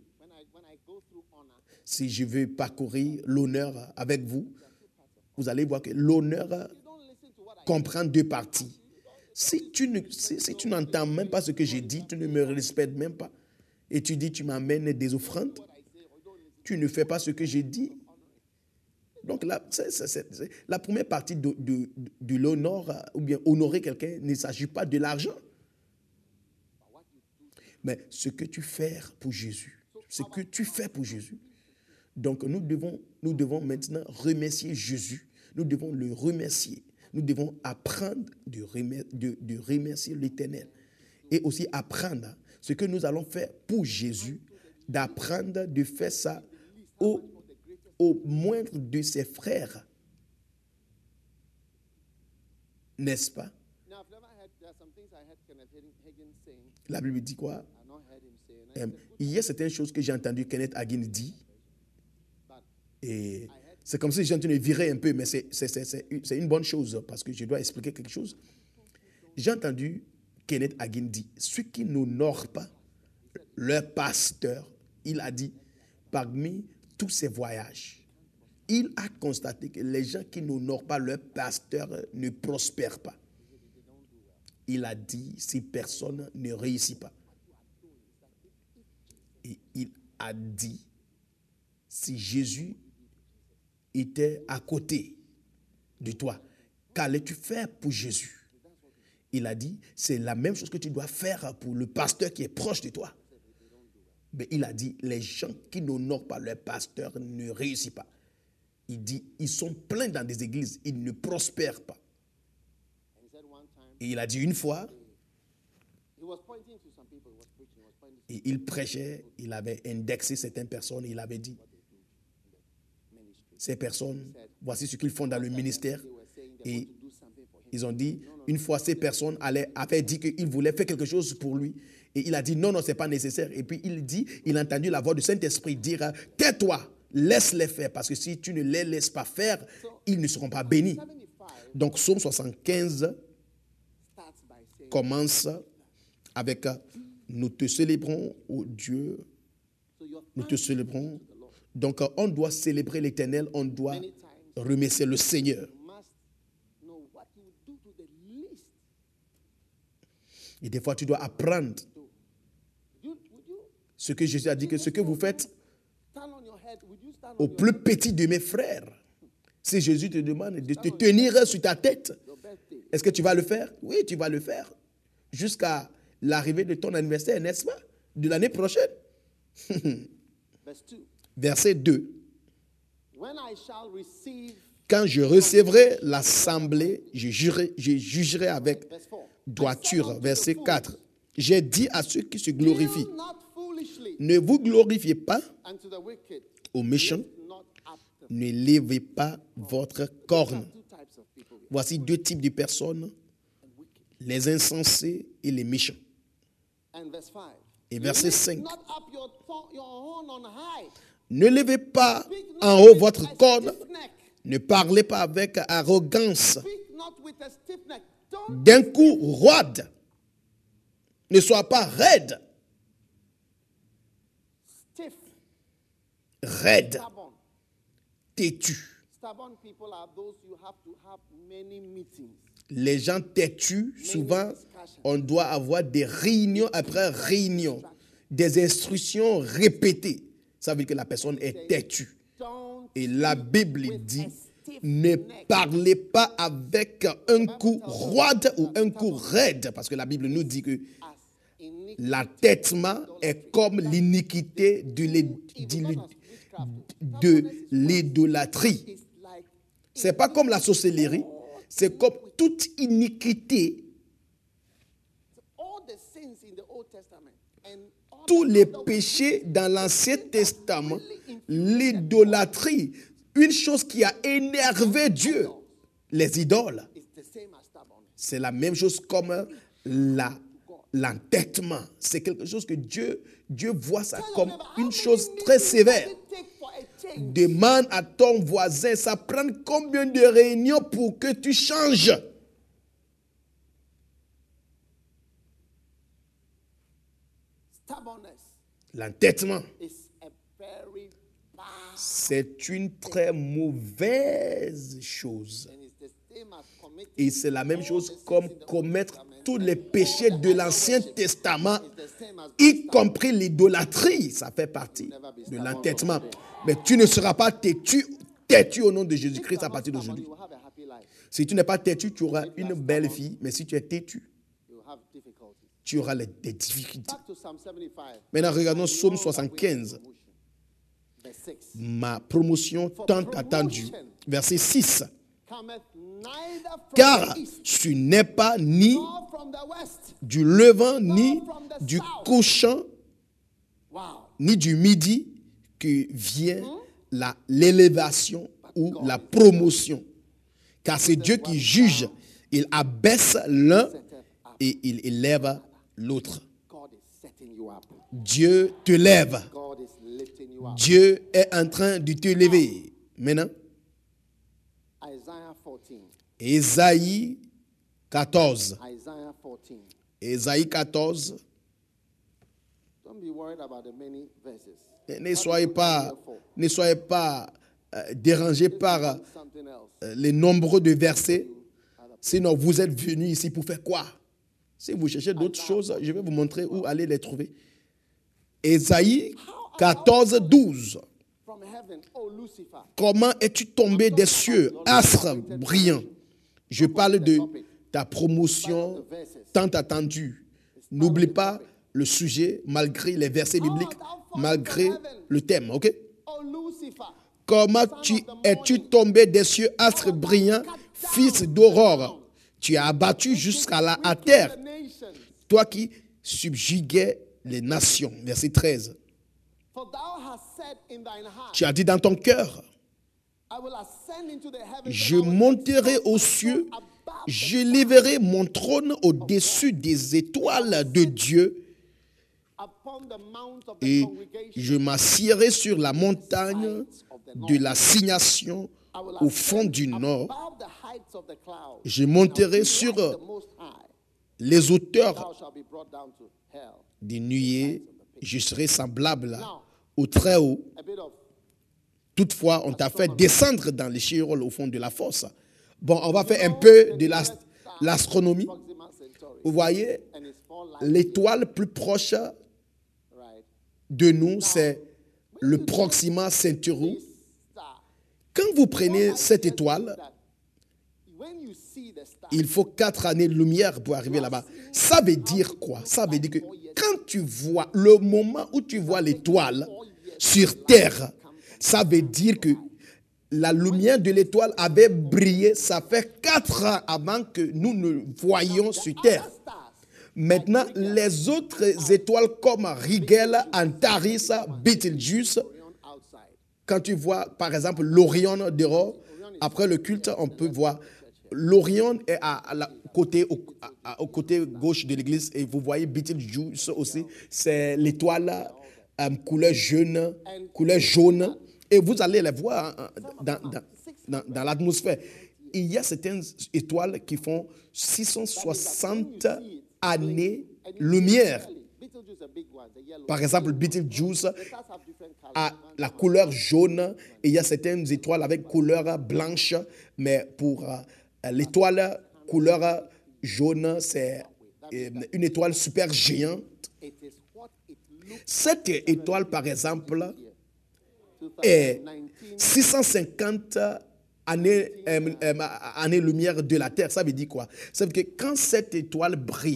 Si je veux parcourir l'honneur avec vous, vous allez voir que l'honneur comprend deux parties. Si tu, ne, si, si tu n'entends même pas ce que j'ai dit, tu ne me respectes même pas, et tu dis tu m'amènes des offrandes, tu ne fais pas ce que j'ai dit. Donc là, c'est, c'est, c'est, la première partie de, de, de l'honneur, ou bien honorer quelqu'un, il ne s'agit pas de l'argent. Mais ce que tu fais pour Jésus, ce que tu fais pour Jésus. Donc nous devons, nous devons maintenant remercier Jésus. Nous devons le remercier. Nous devons apprendre de remercier, de, de remercier l'Éternel. Et aussi apprendre ce que nous allons faire pour Jésus, d'apprendre de faire ça au, au moindre de ses frères. N'est-ce pas? La Bible dit quoi? Euh, il y a certaines choses que j'ai entendu Kenneth Hagin dire. Et c'est comme si j'ai entendu virer un peu, mais c'est, c'est, c'est, c'est une bonne chose parce que je dois expliquer quelque chose. J'ai entendu Kenneth Hagin dire, ceux qui n'honorent pas leur pasteur, il a dit, parmi tous ces voyages, il a constaté que les gens qui n'honorent pas leur pasteur ne prospèrent pas. Il a dit, si personne ne réussit pas. Et il a dit, si Jésus était à côté de toi, qu'allais-tu faire pour Jésus? Il a dit, c'est la même chose que tu dois faire pour le pasteur qui est proche de toi. Mais il a dit, les gens qui n'honorent pas leur pasteur ne réussissent pas. Il dit, ils sont pleins dans des églises, ils ne prospèrent pas. Et il a dit une fois, et il prêchait, il avait indexé certaines personnes, et il avait dit, ces personnes, voici ce qu'ils font dans le ministère. Et ils ont dit, une fois ces personnes allaient, avaient dit qu'ils voulaient faire quelque chose pour lui. Et il a dit, non, non, ce n'est pas nécessaire. Et puis il dit, il a entendu la voix du Saint-Esprit dire, tais-toi, laisse-les faire. Parce que si tu ne les laisses pas faire, ils ne seront pas bénis. Donc, Psaume soixante-quinze commence avec, nous te célébrons, ô Dieu, nous te célébrons. Donc, on doit célébrer l'Éternel, on doit remercier le Seigneur. Et des fois, tu dois apprendre ce que Jésus a dit, que ce que vous faites au plus petit de mes frères. Si Jésus te demande de te tenir sur ta tête, est-ce que tu vas le faire? Oui, tu vas le faire. Jusqu'à l'arrivée de ton anniversaire, n'est-ce pas? De l'année prochaine. Verset deux. Quand je recevrai l'assemblée, je jugerai, je jugerai avec droiture. Verset quatre. J'ai dit à ceux qui se glorifient, ne vous glorifiez pas aux méchants, ne levez pas votre corne. Voici deux types de personnes, les insensés et les méchants. Et verset cinq. Ne levez pas en haut votre corne, ne parlez pas avec arrogance, d'un coup roide, ne sois pas raide. Raide, têtu. Les gens têtus, souvent, on doit avoir des réunions après réunions, des instructions répétées. Ça veut dire que la personne est têtue. Et la Bible dit, ne parlez pas avec un coup roide ou un coup raide, parce que la Bible nous dit que l'entêtement est comme l'iniquité de l'idolâtrie. Ce n'est pas comme la sorcellerie, c'est comme toute iniquité. Tous les péchés dans l'Ancien Testament, l'idolâtrie, une chose qui a énervé Dieu, les idoles, c'est la même chose comme la, l'entêtement. C'est quelque chose que Dieu, Dieu voit ça comme une chose très sévère. Demande à ton voisin, ça prend combien de réunions pour que tu changes? L'entêtement, c'est une très mauvaise chose. Et c'est la même chose comme commettre tous les péchés de l'Ancien Testament, y compris l'idolâtrie. Ça fait partie de l'entêtement. Mais tu ne seras pas têtu, têtu au nom de Jésus-Christ à partir d'aujourd'hui. Si tu n'es pas têtu, tu auras une belle vie. Mais si tu es têtu, tu auras les, des difficultés. Maintenant, regardons Psaume soixante-quinze. Ma promotion tant attendue. Verset six. Car tu n'es pas ni du levant, ni du couchant, ni du midi que vient la, l'élévation ou la promotion. Car c'est Dieu qui juge. Il abaisse l'un et il élève l'autre. Dieu te lève. Dieu est en train de te lever. Maintenant, Ésaïe quatorze. Ésaïe quatorze. Ne soyez pas, ne soyez pas euh, dérangés par euh, les nombreux de versets. Sinon, vous êtes venus ici pour faire quoi? Si vous cherchez d'autres choses, je vais vous montrer où aller les trouver. Ésaïe quatorze, douze. Comment es-tu tombé des cieux, astre brillant? Je parle de ta promotion tant attendue. N'oublie pas le sujet, malgré les versets bibliques, malgré le thème, ok? Comment tu, es-tu tombé des cieux, astre brillant, fils d'aurore? Tu as abattu jusqu'à la à terre, toi qui subjuguais les nations. Verset treize. Tu as dit dans ton cœur, je monterai aux cieux, je lèverai mon trône au-dessus des étoiles de Dieu et je m'assierai sur la montagne de l'assignation au fond du nord. Je monterai sur les hauteurs des nuées, je serai semblable au très haut. a bit of Toutefois, on t'a fait descendre dans les Sheol au fond de la fosse. Bon, on va faire un peu de l'ast- l'astronomie. Proxima Centauri. Vous voyez, And it's four light l'étoile plus proche right? de nous, c'est le Proxima Centauri. This star. Quand vous prenez cette étoile, That when you see the star, il faut quatre années de lumière pour arriver là-bas. Ça veut dire quoi? Ça veut dire que quand tu vois, le moment où tu vois l'étoile sur Terre, ça veut dire que la lumière de l'étoile avait brillé, ça fait quatre ans avant que nous ne voyions sur Terre. stars, Maintenant, les autres étoiles comme Rigel, Antares, Betelgeuse, Orion outside. quand tu vois, par exemple, l'Orion dehors, après le culte, on peut voir l'Orion est à, à la côté, au, à- à- au côté gauche de l'église et vous voyez Betelgeuse aussi, c'est l'étoile euh, couleur jaune, couleur jaune et vous allez les voir hein, dans, dans, dans, dans l'atmosphère. Il y a certaines étoiles qui font six cent soixante années lumière. Betelgeuse is a big one, the yellow. Par exemple, Betelgeuse The stars have different colors. a la couleur jaune et il y a certaines étoiles avec couleur blanche, mais pour euh, l'étoile couleur jaune, c'est euh, une étoile super géante. It is what it looks Cette étoile, par exemple, like. est six cent cinquante années, euh, euh, années-lumière de la Terre. Ça veut dire quoi? Ça veut dire que quand cette étoile brille,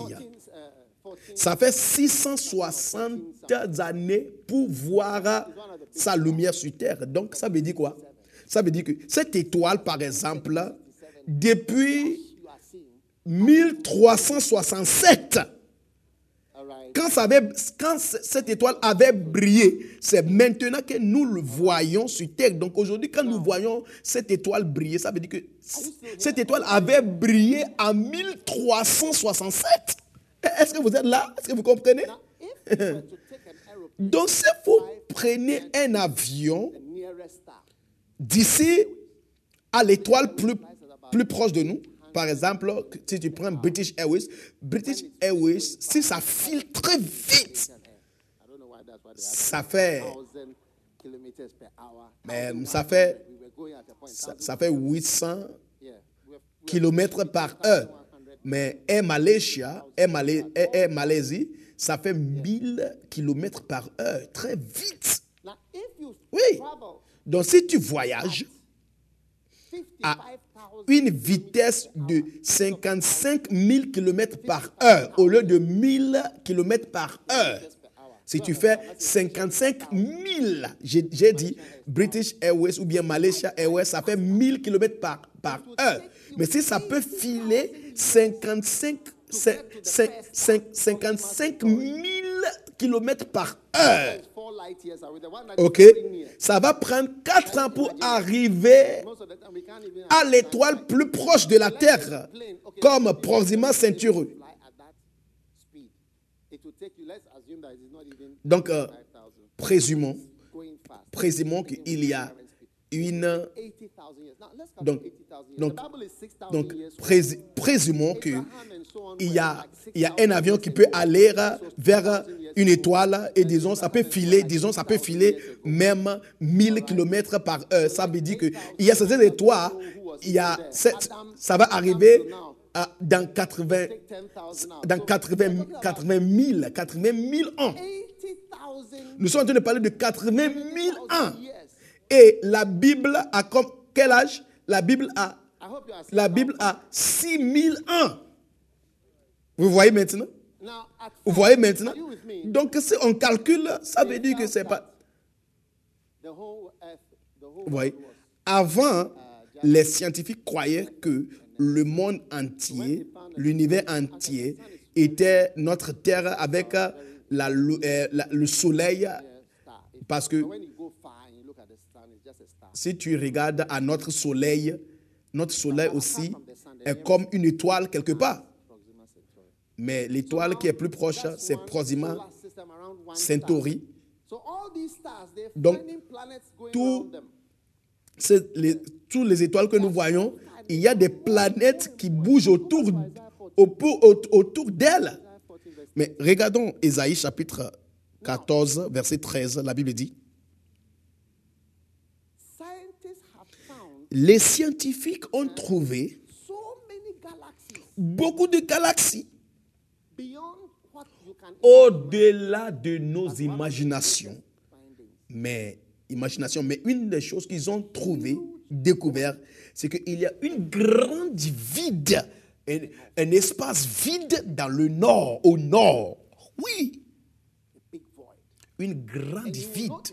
ça fait six cent soixante années pour voir sa lumière sur Terre. Donc, ça veut dire quoi? Ça veut dire que cette étoile, par exemple, depuis You are seeing, mille trois cent soixante-sept, all right? quand, ça avait- quand c- cette étoile avait brillé, c'est maintenant que nous le voyons sur Terre. Donc, aujourd'hui, quand nous voyons cette étoile briller, ça veut dire que c- cette étoile avait brillé en mille trois cent soixante-sept. Est-ce que vous êtes là? Est-ce que vous comprenez? If you were to take an aeroplane, Donc, si vous prenez un avion the nearest star, d'ici à l'étoile plus, plus proche de nous, par exemple, si tu prends British Airways, British Airways, si ça file très vite, I don't know why that's what they have. ça fait, Thousand kilometers per hour. mais Thousand ça one fait, hundred. We were going at a point. ça, thousand- ça fait huit cents yeah. We're, we're kilomètres par heure. Mais Air Malaysia, Air, Malais- Air- Air Malaisie, ça fait mille kilomètres par heure, très vite. Now, if you Oui. travel Donc, si tu voyages à fifty-five thousand une vitesse de cinquante-cinq mille kilomètres par heure au lieu de mille kilomètres par heure, si tu fais cinquante-cinq mille, j'ai j'ai dit British Airways ou bien Malaysia Airways, ça fait mille kilomètres par, par heure. Mais si ça peut filer cinquante-cinq, cin- cin- cin- cinquante-cinq mille kilomètres par heure, four light years away, the one that ok, is very near. ça va prendre quatre ans pour arriver Most of the time, we can't even à l'étoile plus proche de la Terre, comme Proxima Centauri. fly at that speed. It will take you, let's assume that it's not even Donc, euh, five thousand. présumons, Going fast. présumons qu'il y a une... eighty thousand years. Now, let's Donc, calculate eighty thousand years. donc, The Bible is six thousand donc years. prés- présumons qu'il Abraham and so on y were a, like six il y a thousand un avion years qui ago. peut aller vers une étoile et disons, ça peut filer, disons, ça peut filer même mille kilomètres par heure. Ça veut dire qu'il y a certaines étoiles, il y a sept- ça va arriver à- dans quatre-vingts, Take ten thousand out. dans quatre-vingts, quatre-vingt mille, quatre-vingt mille ans. eighty thousand Nous sommes en train de parler de quatre-vingt mille ans. years. Et la Bible a comme quel âge? La Bible a, I hope you are seeing la Bible a six mille ans. Vous voyez maintenant? Now, at Vous first, voyez maintenant? are you with me? Donc si on calcule, ça veut dire que c'est pas... The whole earth, the whole Vous voyez? world was Avant, les scientifiques croyaient que le monde entier, l'univers entier, était notre Terre avec la- euh, la- le soleil. a star. It- Parce que But when you go far and you look at the sun, it's just a star. si tu regardes à notre soleil, notre soleil aussi est comme une étoile quelque part. Proxima Centauri. Mais l'étoile qui est plus proche, That's c'est one Proxima solar system around one Centauri. star. So all these stars, they're Donc, finding planets going tout- around them. C'est les, toutes les étoiles que nous voyons, il y a des planètes qui bougent autour, autour, autour d'elles. Mais regardons Ésaïe chapitre quatorze, verset treize, la Bible dit, les scientifiques ont trouvé so many galaxies beaucoup de galaxies beyond what you can au-delà de nos imaginations. Mais, imagination, mais une des choses qu'ils ont trouvées, découvert, c'est qu'il y a une grande vide, un, un espace vide dans le nord, au nord. Oui, a big void. une grande And you will vide. notice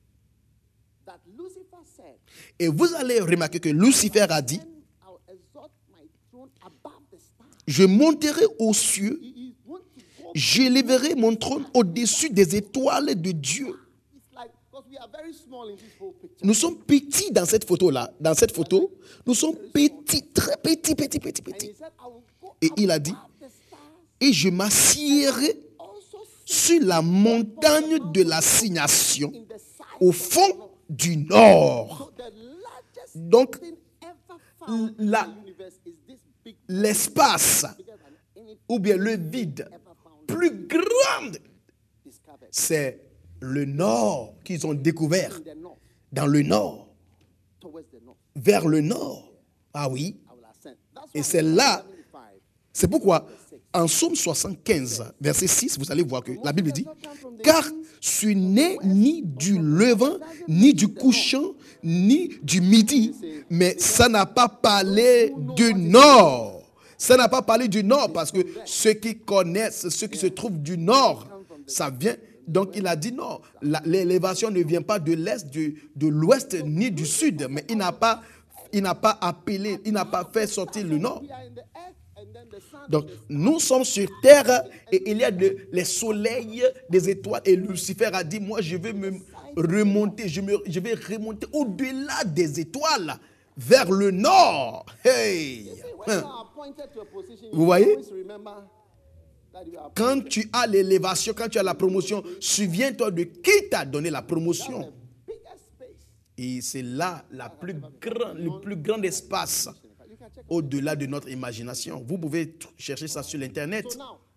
that Lucifer said, Et vous allez remarquer que Lucifer a dit, "Then I'll exalt my throne above the stars." je monterai aux cieux, He, he wants to go. j'élèverai mon trône au-dessus des étoiles de Dieu. It's like, because we are very small in this whole picture. Nous sommes petits dans cette photo-là. Dans cette photo, nous sommes petits, très petits, petits, petits, And petits. he said, I will go Et il a dit, above the stars, et je m'assiérai also sur la montagne de l'assignation in the side au fond du nord. the largest Donc, thing ever found la- in the universe is this big l'espace, bigger than any ou bien le vide, ever found plus grand, discovered c'est le nord qu'ils ont découvert. in the north, Dans le nord, towards the north. vers le nord. Ah oui. I will ascend. That's Et why c'est in là, Psalm seventy-five, c'est pourquoi, en Psaume soixante-quinze, verset six, vous allez voir que la Bible dit, car je suis né ni du levant, ni du couchant, ni du midi, mais ça n'a pas parlé du nord. Ça n'a pas parlé du nord, parce que ceux qui connaissent, ceux qui se trouvent du nord, ça vient. Donc il a dit non, la- l'élévation ne vient pas de l'est, du- de l'ouest, ni du sud, mais il n'a pas, il n'a pas appelé, il n'a pas fait sortir le nord. we are in the earth, and then the sun Donc, nous sommes sur terre et il y a de- les soleils, des étoiles. Et Lucifer a dit, moi, je vais me remonter, je, me- je vais remonter au-delà des étoiles, vers le nord. Hey! See, when you are appointed to a position, Vous you voyez? always remember that you are Quand tu as l'élévation, quand tu as la promotion, souviens-toi de qui t'a donné la promotion. the biggest space. Et c'est là la plus grand, le plus grand espace au-delà de notre imagination. Vous pouvez t- chercher ça sur l'Internet. So now,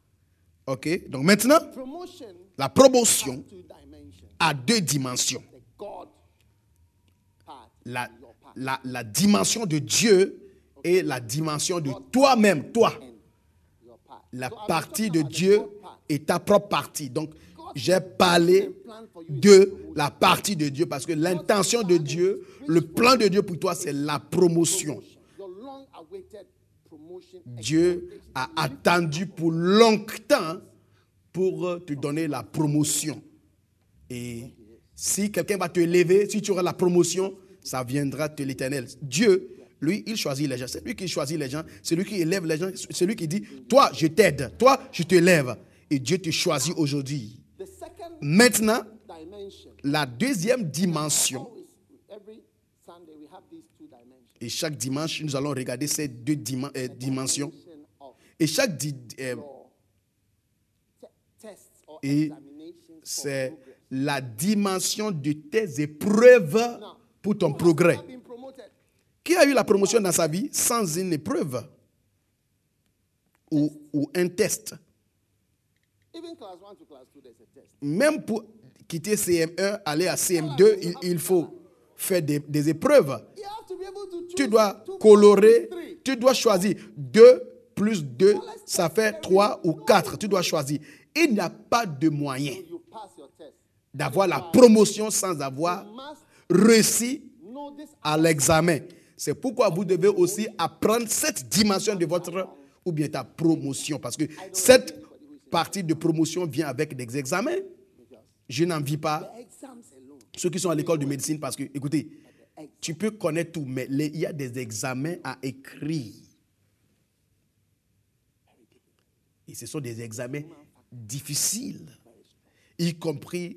OK? Donc maintenant, promotion la promotion two dimensions. a deux dimensions. The God part, La, your part, la, la dimension de Dieu et la dimension de toi-même, toi. and your part. La So I'm partie talking de about the Dieu God part. et ta propre partie. Donc, j'ai parlé de la partie de Dieu parce que l'intention de Dieu, le plan de Dieu pour toi, c'est la promotion. Your long-awaited promotion. Dieu a attendu pour longtemps pour euh, te donner la promotion. Et si quelqu'un va te lever, si tu auras la promotion, ça viendra de l'Éternel. Dieu, lui, il choisit les gens. C'est lui qui choisit les gens. C'est lui qui élève les gens. C'est lui qui dit, toi, je t'aide. Toi, je te lève. Et Dieu te choisit aujourd'hui. The second Maintenant, dimension. la deuxième dimension, Always, every Sunday, we have these two dimensions. et chaque dimanche, nous allons regarder ces deux dimen- euh, dimensions. Dimension of Et chaque di- euh, your te- tests or Et examinations for c'est progress. la dimension de tes épreuves pour ton progrès. Have been promoted. Qui a eu la promotion dans sa vie sans une épreuve ou, ou un test? Even class one to class two, there's a test. Même pour quitter C M un, aller à C M deux, il, il faut faire des, des épreuves. You have to be able to choose Tu dois two colorer, plus three. tu dois choisir deux plus deux, ça fait trois ou quatre. Tu dois choisir. Il n'y a pas de moyen You pass your test. d'avoir la promotion sans avoir You must réussi know this. à l'examen. C'est pourquoi vous devez aussi apprendre cette dimension de votre, ou bien ta promotion. Parce que cette partie de promotion vient avec des examens. Je n'en vis pas Exams alone. ceux qui sont à l'école de médecine parce que, écoutez, tu peux connaître tout, mais les- il y a des examens à écrire. Et ce sont des examens difficiles, y compris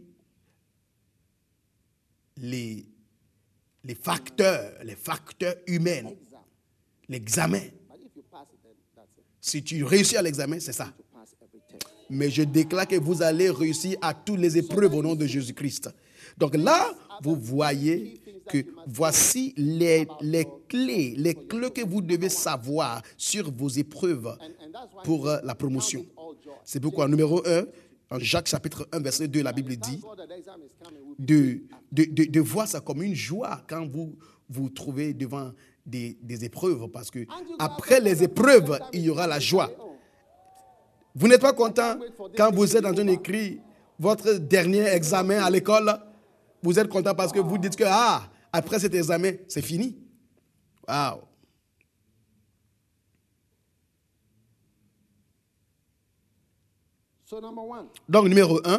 les, les facteurs, les facteurs humains, Exam. l'examen. But if you pass it, then that's it. Si tu réussis à l'examen, c'est ça. You pass every test. Mais je déclare que vous allez réussir à toutes les épreuves au nom de Jésus-Christ. Donc là, vous voyez que voici les, les clés, les clés que vous devez savoir sur vos épreuves And, and that's why pour euh, la promotion. all joy. C'est pourquoi, numéro un, en Jacques chapitre un, verset deux, la Bible dit God, that the exam is coming. We'll be de, de, de, de voir ça comme une joie quand vous, vous trouvez devant des, des épreuves, parce que après les épreuves, il y aura la joie. Vous n'êtes pas content quand vous êtes en train d'écrire votre dernier examen à l'école? Vous êtes content parce que vous dites que ah, après cet examen, c'est fini. Wow. So number one, Donc, numéro un,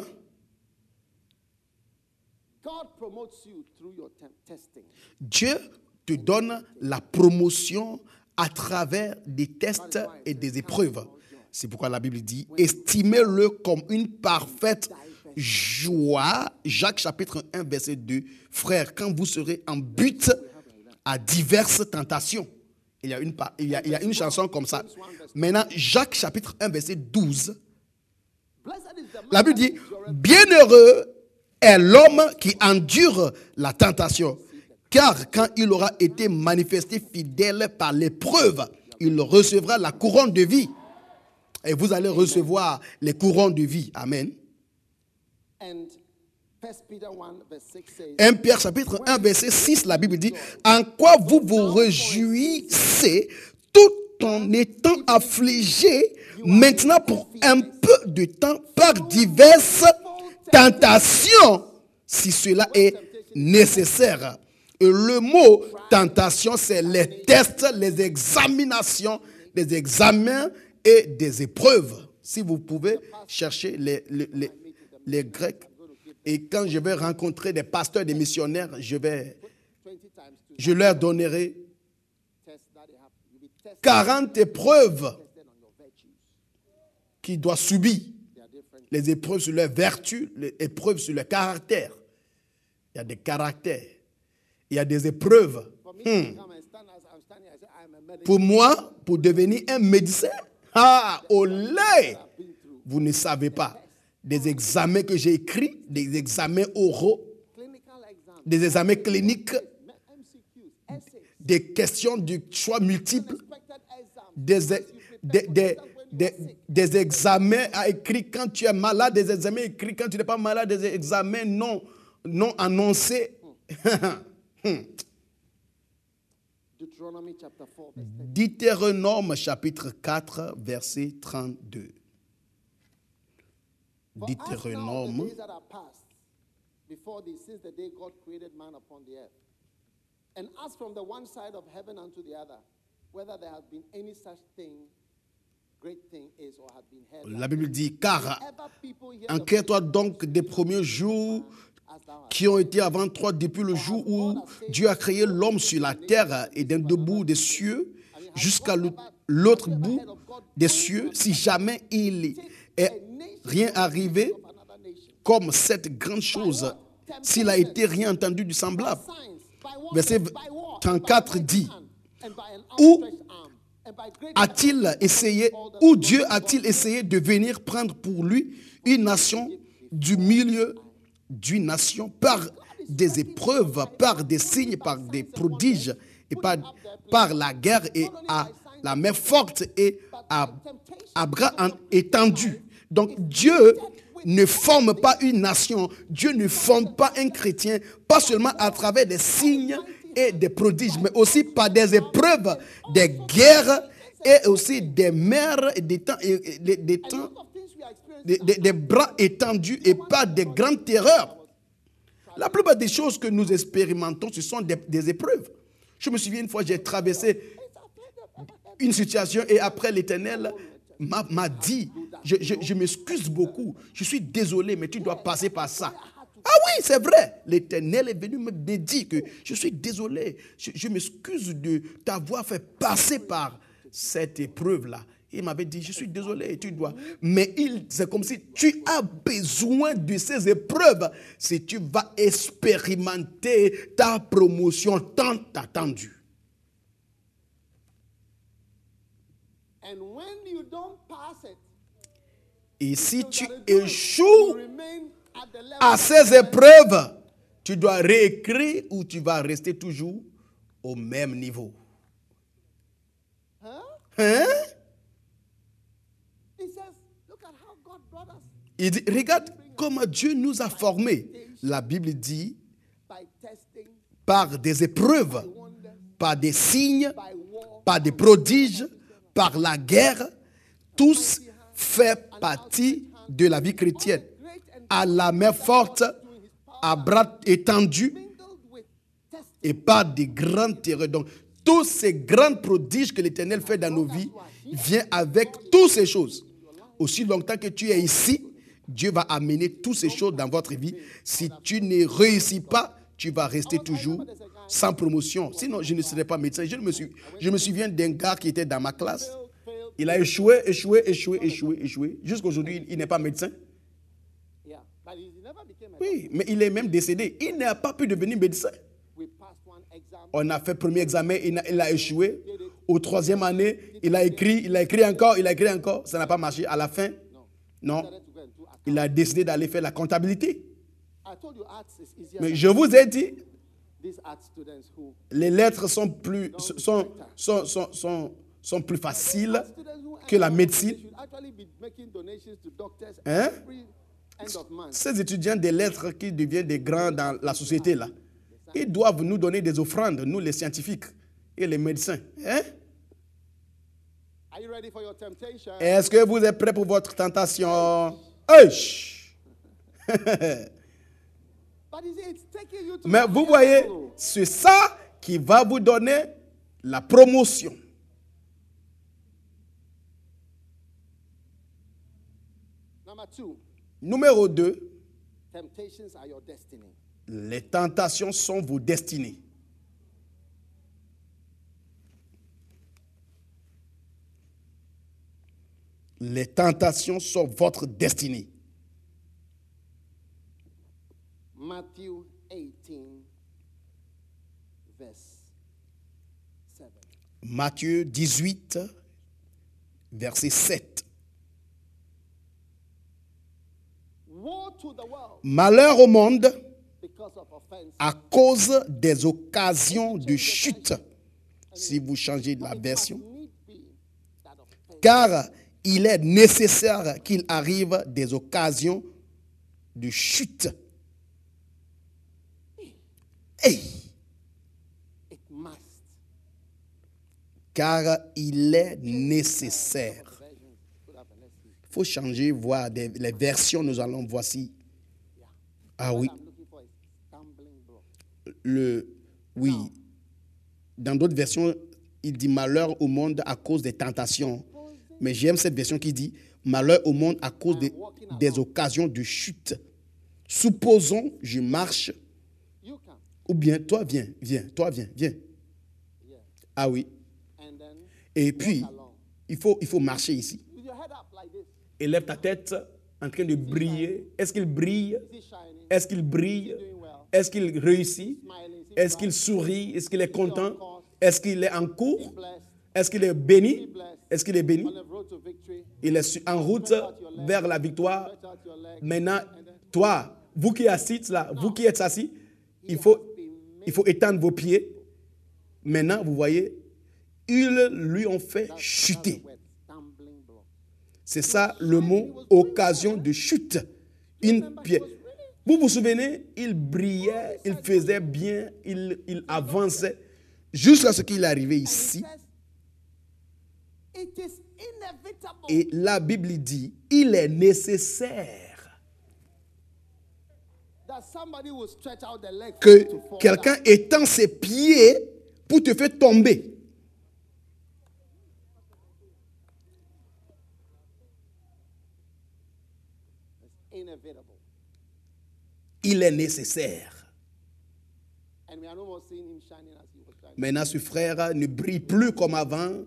God promotes you through your tem- testing. Dieu te donne la promotion à travers des tests et des épreuves. C'est pourquoi la Bible dit, estimez-le comme une parfaite joie. Jacques chapitre un, verset deux. Frères, quand vous serez en butte à diverses tentations. Il y a une, il y a, il y a une chanson comme ça. Maintenant, Jacques chapitre un, verset douze. La Bible dit, bienheureux est l'homme qui endure la tentation, car quand il aura été manifesté fidèle par l'épreuve, il recevra la couronne de vie. Et vous allez recevoir les couronnes de vie. Amen. And First Peter one verse six says, un Pierre chapitre un, verset six, la Bible dit, en quoi vous vous réjouissez tout en étant affligés maintenant pour un peu de temps par diverses tentation, si cela est nécessaire. Et le mot tentation, c'est les tests, les examinations, des examens et des épreuves. Si vous pouvez chercher les, les, les, les Grecs. Et quand je vais rencontrer des pasteurs, des missionnaires, je vais, je leur donnerai quarante épreuves qu'ils doivent subir. Les épreuves sur leur vertu, les épreuves sur leur caractère. Il y a des caractères. Il y a des épreuves. Hmm. Pour moi, pour devenir un médecin, ah, olé, vous ne savez pas. Des examens que j'ai écrits, des examens oraux, des examens cliniques, des questions de choix multiples, des, des, des, des, des examens à écrire quand tu es malade, des examens écrits quand tu n'es pas malade, des examens non, non annoncés. Deutéronome chapitre quatre, verset trente-deux. Deutéronome. Before thee, since the day God created man upon the earth, and ask from the one side of heaven unto the other, whether there has been any such thing, great thing is or has been heard. La Bible dit, car enquête-toi donc des premiers jours qui ont été avant toi depuis le jour où Dieu a créé l'homme sur la terre et d'un debout des cieux jusqu'à l'autre bout des cieux, si jamais il est rien arrivé comme cette grande chose, s'il a été rien entendu du semblable. Verset trente-quatre dit, où a-t-il essayé, où Dieu a-t-il essayé de venir prendre pour lui une nation du milieu d'une nation par des épreuves, par des signes, par des prodiges, et par, par la guerre et à la main forte et à, à bras étendus. Donc Dieu ne forme pas une nation, Dieu ne forme pas un chrétien, pas seulement à travers des signes et des prodiges, mais aussi par des épreuves, des guerres et aussi des mers et des temps, et des, des, temps des, des, des bras étendus et pas des grandes terreurs. La plupart des choses que nous expérimentons, ce sont des, des épreuves. Je me souviens une fois, j'ai traversé une situation et après l'Éternel m'a, m'a dit, je, je, je m'excuse beaucoup, je suis désolé, mais tu dois passer par ça. Ah oui, c'est vrai. L'Éternel est venu me dire que je suis désolé, je, je m'excuse de t'avoir fait passer par cette épreuve-là. Il m'avait dit, je suis désolé, tu dois. Mais il, c'est comme si tu as besoin de ces épreuves si tu vas expérimenter ta promotion tant attendue. And when you don't pass it, et si tu échoues à ces épreuves, tu dois réécrire ou tu vas rester toujours au même niveau. Hein? Il dit, regarde comment Dieu nous a formés. La Bible dit, par des épreuves, par des signes, by war, par des prodiges, par la guerre, tous fait partie de la vie chrétienne. great and À la main forte, à bras étendus mingled with testing. et par des grandes terreurs. Donc, tous ces grands prodiges que l'Éternel fait dans nos vies viennent avec toutes ces choses. Aussi longtemps que tu es ici, Dieu va amener toutes ces choses dans votre vie. Si tu ne réussis pas, tu vas rester toujours sans promotion. Sinon, je ne serais pas médecin. Je me, suis, je me souviens d'un gars qui était dans ma classe. Il a échoué, échoué, échoué, échoué, échoué. Jusqu'aujourd'hui, il n'est pas médecin. Yeah, but he never became a Oui, mais il est même décédé. Il n'a pas pu devenir médecin. doctor. We passed one exam. On a fait le premier examen, il a, il a échoué. Au troisième année, il a écrit, il a écrit encore, il a écrit encore. Ça n'a pas marché. À la fin, non. Started to go and do accounting. Il a décidé d'aller faire la comptabilité. I told you arts is easier. Mais than je vous ai dit, these art students who les lettres sont plus, sont, sont, sont, sont, sont plus faciles students who que la enter médecine. they should actually be making donations to doctors Hein? every end of month. Ces étudiants des lettres qui deviennent des grands dans la société, là, ils doivent nous donner des offrandes, nous les scientifiques et les médecins. Hein? Are you ready for your temptation? Est-ce que vous êtes prêts pour votre tentation? Hey! But you see, it's taking you to Mais the vous higher voyez, level. c'est ça qui va vous donner la promotion. Number two, Numéro deux, temptations are your destiny. les tentations sont vos destinées. Les tentations sont votre destinée. Matthew eighteen, verse seven. Matthieu dix-huit, verset sept. Woe to the world Malheur au monde because of offense. à cause des occasions de chute. Si vous changez la version. Need be that offense. Car il est nécessaire qu'il arrive des occasions de chute. Hey! It must. Car il est nécessaire. Versions, put up and let's see. Il faut changer, voir des- les versions, nous allons voici. Ah oui, What I'm looking for is stumbling block. le, oui. Dans d'autres versions, il dit malheur au monde à cause des tentations. Mais j'aime cette version qui dit malheur au monde à cause des, des occasions de chute. Supposons, je marche, You come. ou bien toi viens, viens, toi viens, viens. Yeah. Ah oui. And then Et puis, along. il faut, il faut marcher ici. With your head up like this. Élève ta tête en train de briller. Est-ce qu'il brille? Is it shining? Est-ce qu'il brille? Doing well. Est-ce qu'il réussit? Smiling. Is it Est-ce qu'il sourit? Est-ce qu'il est content? Est-ce qu'il est en cours? blessed? Est-ce qu'il est béni? Est-ce qu'il est béni? On the road to victory. Il est su- en route vers la victoire. Stretch out your leg. Maintenant, toi, vous qui êtes assis là, vous qui êtes assis, il faut, il faut étendre vos pieds. Maintenant, vous voyez, ils lui ont fait chuter. Word, stumbling block. C'est ça le mot occasion de chute. Une pierre. Vous vous souvenez, il brillait, il faisait bien, il, il avançait jusqu'à ce qu'il est arrivé ici. Says, it is inevitable Et la Bible dit, il est nécessaire that somebody will stretch out their leg for que you to fall quelqu'un down. étend ses pieds pour te faire tomber. It's inevitable. Il est nécessaire. And we are no more seeing him shining as he was shining. Maintenant, ce frère ne brille plus comme avant.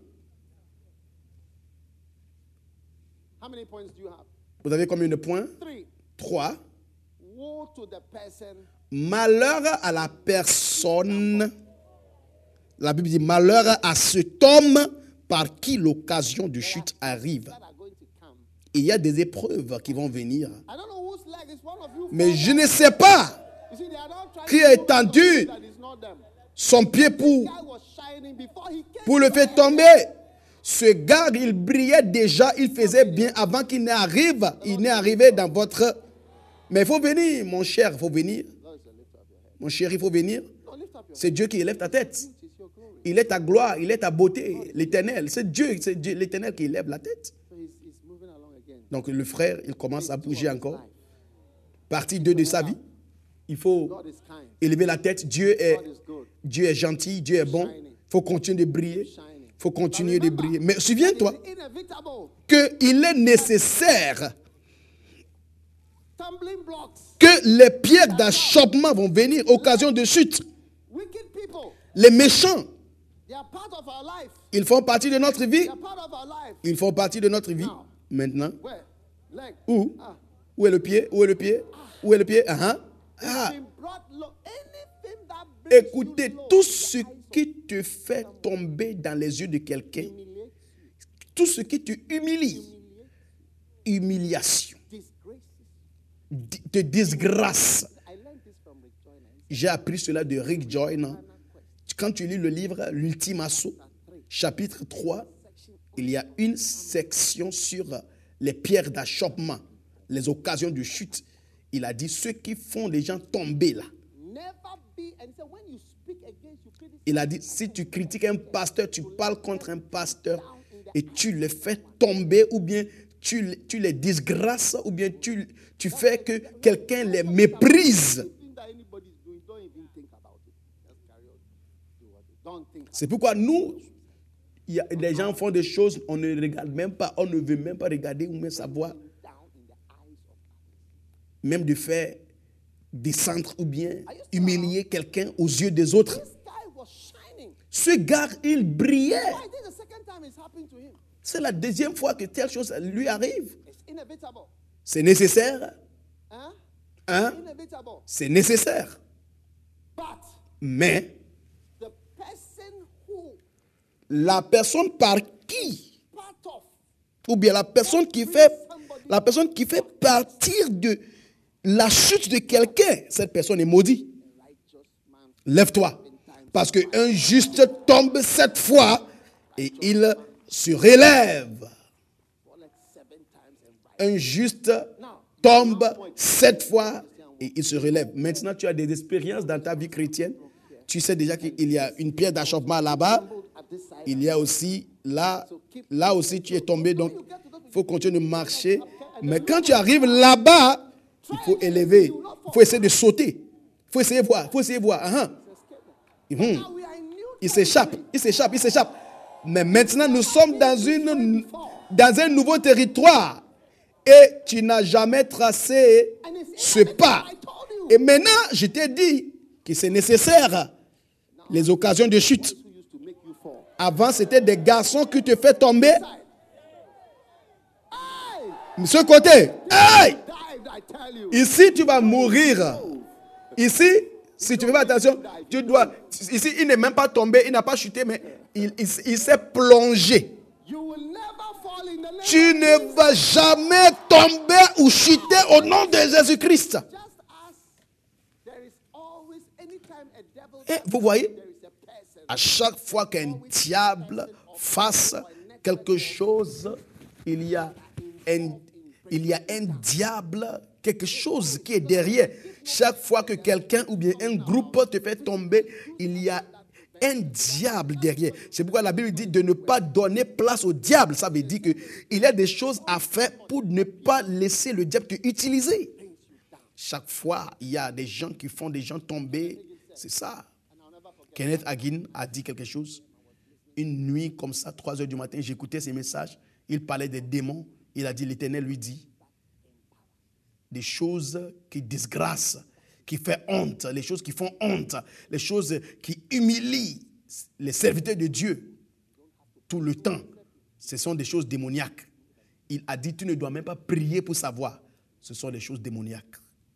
How many points do you have? Vous avez combien de points? Three. Trois. Woe to the person Malheur à la personne. La Bible dit malheur à cet homme par qui l'occasion de chute arrive. that are going to come. Il y a des épreuves qui vont venir. I don't know whose leg is one of you. Mais fall je down. ne sais pas You see, they are not trying qui to a prove étendu that it's not them. son pied pour, Guy was shining before he came. pour le faire tomber. Ce gars, il brillait déjà, il faisait bien avant qu'il n'arrive. Il n'est arrivé dans votre... Mais il faut venir, mon cher, il faut venir. Lord, so lift up your head. Mon cher, il faut venir. No, lift up your C'est Dieu qui élève ta tête. head. It's your glory. Il est ta gloire, il est ta beauté, l'Éternel. C'est Dieu, c'est Dieu, l'Éternel qui élève la tête. So he's, he's moving along again. Donc le frère, il commence à Phase two bouger of his encore. life. Partie deux de sa vie. Il faut God is kind. élever la tête. Dieu est, God is good. Dieu est gentil, Dieu est bon. Il faut continuer de briller. Shining. Il faut continuer de briller. Mais It's souviens-toi inevitable. qu'il est nécessaire Tumbling blocks. que les pierres d'achoppement vont venir, occasion de chute. Wicked people. Les méchants, They are part of our life. ils font partie de notre vie. They are part of our life. Ils font partie de notre vie. Maintenant, Where? Leg. où? Ah. Où est le pied? Où est le pied? Où est le pied? Ah, ah. Ah. Been brought low. Anything that brings Écoutez, you low, tout ce qui te fait tomber dans les yeux de quelqu'un, humiliate, tout ce qui te humilie, humiliation, disgrace. di- te disgrâce. I learned this from Rick Joyner. J'ai appris cela de Rick Joyner. Quand tu lis le livre L'Ultime Assaut, chapitre trois, il y a une section sur les pierres d'achoppement, les occasions de chute. Il a dit ceux qui font les gens tomber là. Never be, and he said, when you speak against, you criticize. Il a dit si tu critiques un pasteur, tu parles contre un pasteur et tu le fais tomber ou bien tu, tu les disgrâces ou bien tu, tu fais que quelqu'un les méprise. Anything that anybody's doing, don't even think about it. Just carry on. Do what you don't think. C'est pourquoi nous, il y a, les gens font des choses, on ne regarde même pas, on ne veut même pas regarder ou même savoir, Down in the eyes of others. même de faire descendre ou bien humilier quelqu'un aux yeux des autres. This guy was shining. Ce gars, il brillait. Why? This is the second time it's happened to him. C'est la deuxième fois que telle chose lui arrive. It's inevitable. C'est nécessaire. Huh? Hein? Inevitable. C'est nécessaire. But Mais the person who la personne par qui, part of ou bien la personne qui fait, la personne qui fait partir de la chute de quelqu'un, cette personne est maudite. righteous man Lève-toi. Parce qu'un juste tombe sept fois et il se relève. for like seven times and right. Un juste tombe sept fois et il se relève. Maintenant, tu as des expériences dans ta vie chrétienne. Tu sais déjà qu'il y a une pierre d'achoppement là-bas. At this side, Il y a aussi, là, là aussi tu es tombé, donc il faut continuer de marcher. Mais quand tu arrives là-bas, il faut élever, il faut essayer de sauter. Il faut essayer de voir, il faut essayer de voir. Ah, ah. Mhm. now we are in new Il s'échappe, il s'échappe, il s'échappe. Mais maintenant, nous sommes dans, une, dans un nouveau territoire. Et tu n'as jamais tracé and it's ce inevitable. pas. I told you. Et maintenant, je t'ai dit que c'est nécessaire, les occasions de chute. Who used to make you fall? Avant, c'était des garçons qui te font tomber. Side. Hey, Ce côté, hey! died, I tell you. Ici, tu vas mourir. Ici, si tu fais pas attention, tu dois. Ici, il n'est même pas tombé, il n'a pas chuté, mais il, il, il s'est plongé. You will never fall in the name Tu ne vas jamais tomber ou chuter au nom de Jésus-Christ. Just as there is always, anytime a devil Et vous voyez, there is a person. à chaque fois qu'un diable fasse quelque chose, il y a un, il y a un diable, quelque chose qui est derrière. Chaque fois que quelqu'un ou bien un groupe te fait tomber, il y a un diable derrière. C'est pourquoi la Bible dit de ne pas donner place au diable. Ça veut dire qu'il y a des choses à faire pour ne pas laisser le diable te utiliser. Chaque fois, il y a des gens qui font des gens tomber. C'est ça. Kenneth Hagin a dit quelque chose. Une nuit comme ça, trois heures du matin, j'écoutais ses messages. Il parlait des démons. Il a dit, l'Éternel lui dit, des choses qui disgracent, qui font honte, les choses qui font honte, les choses qui humilient les serviteurs de Dieu tout le temps. Ce sont des choses démoniaques. Il a dit, tu ne dois même pas prier pour savoir. Ce sont des choses démoniaques.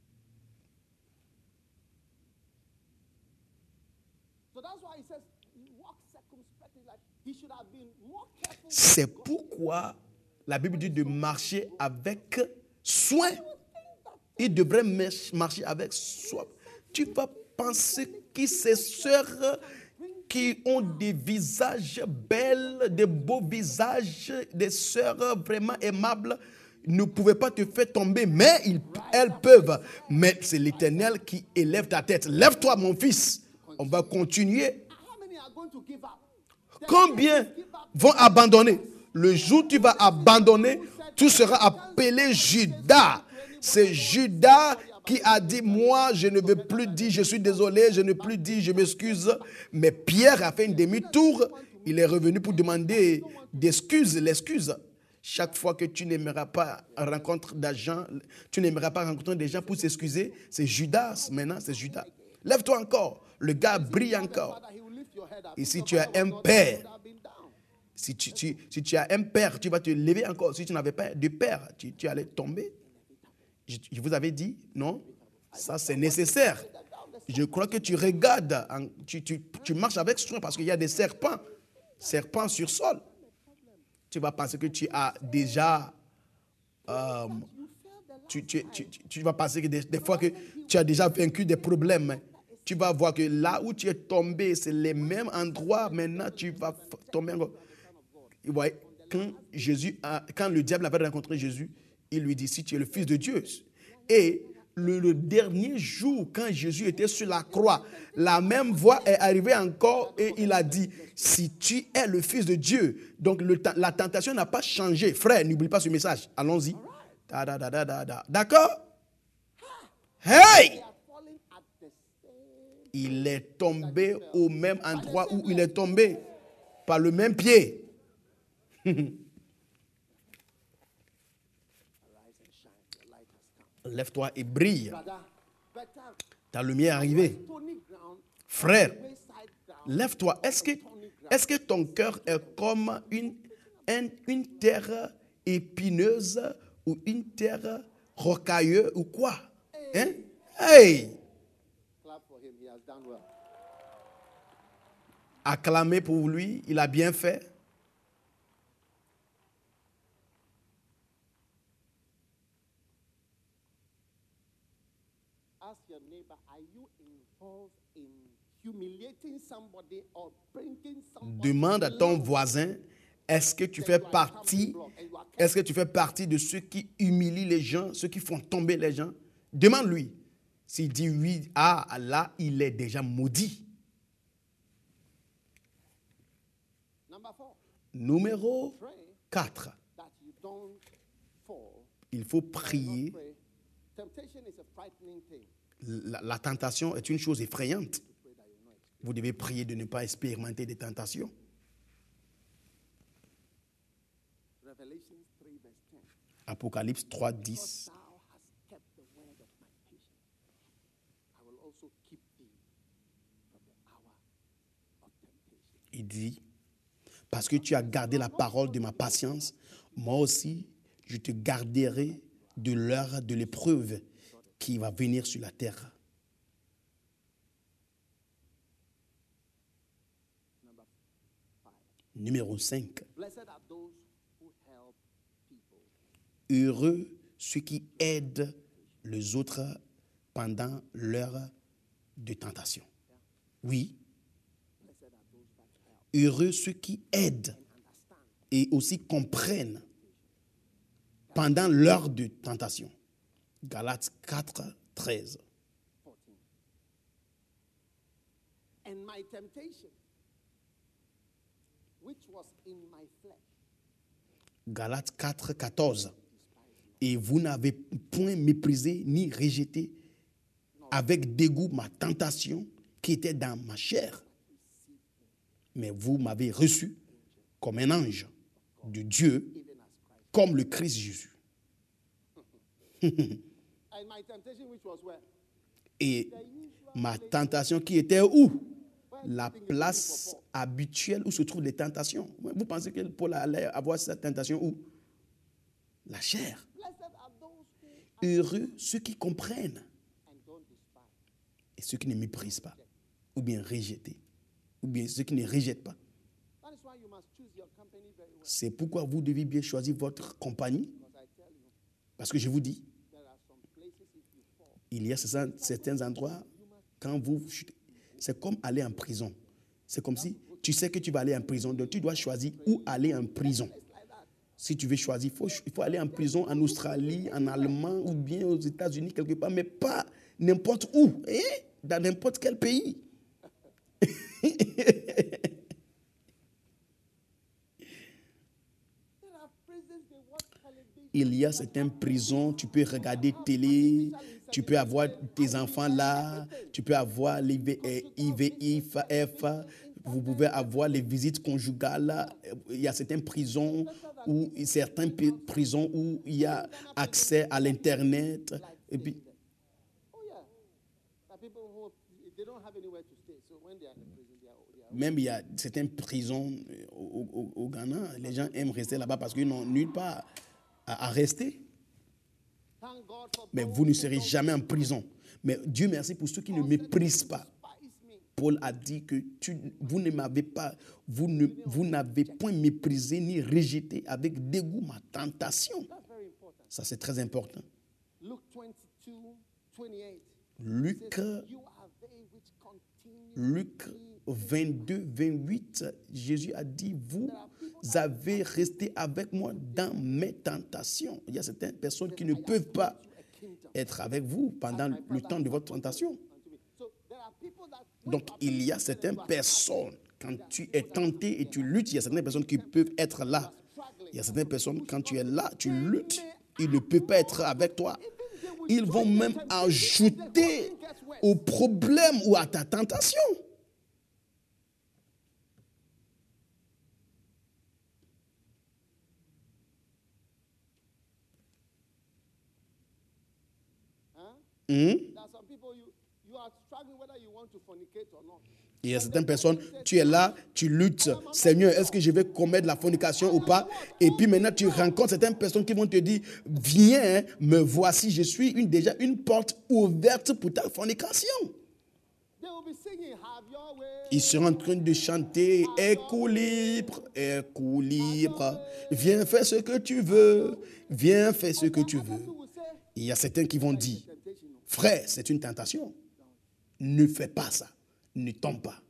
So that's why he says, walk circumspectly. Like he should have been more careful. C'est pourquoi la Bible dit de marcher avec soin. Il devrait marcher avec soin. Tu vas penser que ces sœurs qui ont des visages belles, des beaux visages, des sœurs vraiment aimables, ne pouvaient pas te faire tomber, mais ils, elles peuvent. Mais c'est l'Éternel qui élève ta tête. Lève-toi, mon fils. On va continuer. How many are going to give up. The Combien angels give up. vont abandonner? Le jour où tu vas abandonner, tu seras appelé Judas. C'est Judas qui a dit, moi, je ne veux plus dire, je suis désolé, je ne veux plus dire, je m'excuse. Mais Pierre a fait une demi-tour. Il est revenu pour demander d'excuses, l'excuse. Chaque fois que tu n'aimeras pas rencontrer des gens, tu n'aimeras pas rencontrer des gens pour s'excuser, c'est Judas. Maintenant, c'est Judas. Lève-toi encore. Le gars brille encore. Et si tu as un père, si tu, tu, si tu as un père, tu vas te lever encore. Si tu n'avais pas de père, tu, tu allais tomber. Je, je vous avais dit, non? Ça, c'est nécessaire. Je crois que tu regardes, tu, tu, tu marches avec soin parce qu'il y a des serpents. Serpents sur sol. Tu vas penser que tu as déjà... Euh, tu, tu, tu, tu vas penser que des, des fois que tu as déjà vaincu des problèmes. Tu vas voir que là où tu es tombé, c'est les mêmes endroits. Maintenant, tu vas tomber encore. Vous voyez, quand, Jésus a, quand le diable avait rencontré Jésus, il lui dit, si tu es le Fils de Dieu. Et le, le dernier jour, quand Jésus était sur la croix, la même voix est arrivée encore et il a dit, si tu es le Fils de Dieu. Donc le, la tentation n'a pas changé. Frère, n'oublie pas ce message. Allons-y. Da, da, da, da, da, da. D'accord? Hey! Il est tombé au même endroit où il est tombé. Par le même pied. Lève-toi et brille. Ta lumière est arrivée. Frère, lève-toi. Est-ce que, est-ce que ton cœur est comme une, une, une terre épineuse ou une terre rocailleuse ou quoi? Hein? Hey! Acclamez pour lui, il a bien fait. Ask your neighbor, are you involved in humiliating somebody or bringing somebody? Demande à ton voisin, est-ce que tu fais partie, est-ce que tu fais partie de ceux qui humilient les gens, ceux qui font tomber les gens? Demande-lui. S'il dit oui, ah, là, il est déjà maudit. Numéro quatre. Il faut prier. La, la tentation est une chose effrayante. Vous devez prier de ne pas expérimenter des tentations. Apocalypse trois, dix. Il dit, parce que tu as gardé la parole de ma patience, moi aussi, je te garderai de l'heure de l'épreuve qui va venir sur la terre. Numéro cinq. Heureux ceux qui aident les autres pendant l'heure de tentation. Oui. Heureux ceux qui aident et aussi comprennent pendant l'heure de tentation. Galates quatre, treize. And my temptation, which was in my flesh. Galates quatre, quatorze. Et vous n'avez point méprisé ni rejeté avec dégoût ma tentation qui était dans ma chair. Mais vous m'avez reçu comme un ange de Dieu, comme le Christ Jésus. Et ma tentation qui était où? La place habituelle où se trouvent les tentations. Vous pensez que Paul allait avoir cette tentation où? La chair. Heureux ceux qui comprennent et ceux qui ne méprisent pas, ou bien rejetés, ou bien ceux qui ne rejettent pas. C'est pourquoi vous devez bien choisir votre compagnie. Parce que je vous dis, il y a certains endroits, quand vous... C'est comme aller en prison. C'est comme si tu sais que tu vas aller en prison, donc tu dois choisir où aller en prison. Si tu veux choisir, il faut, il faut aller en prison en Australie, en Allemagne ou bien aux États-Unis, quelque part, mais pas n'importe où, hein? Dans n'importe quel pays. il y a certaines prisons, tu peux regarder télé, tu peux avoir tes enfants là, tu peux avoir l'I V I F, vous pouvez avoir les visites conjugales. Il y a certaines prisons où, certaines prisons où il y a accès à l'Internet. Et puis, même il y a certaines prisons au, au, au Ghana, les gens aiment rester là-bas parce qu'ils n'ont nulle part à, à rester. Mais vous ne serez jamais en prison. Mais Dieu merci pour ceux qui ne méprisent pas. Paul a dit que tu, vous ne m'avez pas, vous ne, vous n'avez point méprisé ni rejeté avec dégoût ma tentation. Ça c'est très important. Luc, Luc vingt-deux, vingt-huit, Jésus a dit, vous avez resté avec moi dans mes tentations. Il y a certaines personnes qui ne peuvent pas être avec vous pendant le temps de votre tentation. Donc, il y a certaines personnes, quand tu es tenté et tu luttes, il y a certaines personnes qui peuvent être là. Il y a certaines personnes, quand tu es là, tu luttes, ils ne peuvent pas être avec toi. Ils vont même ajouter au problème ou à ta tentation. Mmh. Il y a certaines personnes, tu es là, tu luttes. Seigneur, est-ce que je vais commettre la fornication ou pas? Et puis maintenant, tu rencontres certaines personnes qui vont te dire, viens, me voici, je suis une, déjà une porte ouverte pour ta fornication. Ils seront en train de chanter, équilibre, équilibre. Viens faire ce que tu veux, viens faire ce que tu veux. Il y a certains qui vont dire, frère, c'est une tentation. Ne fais pas ça. Ne tombe pas.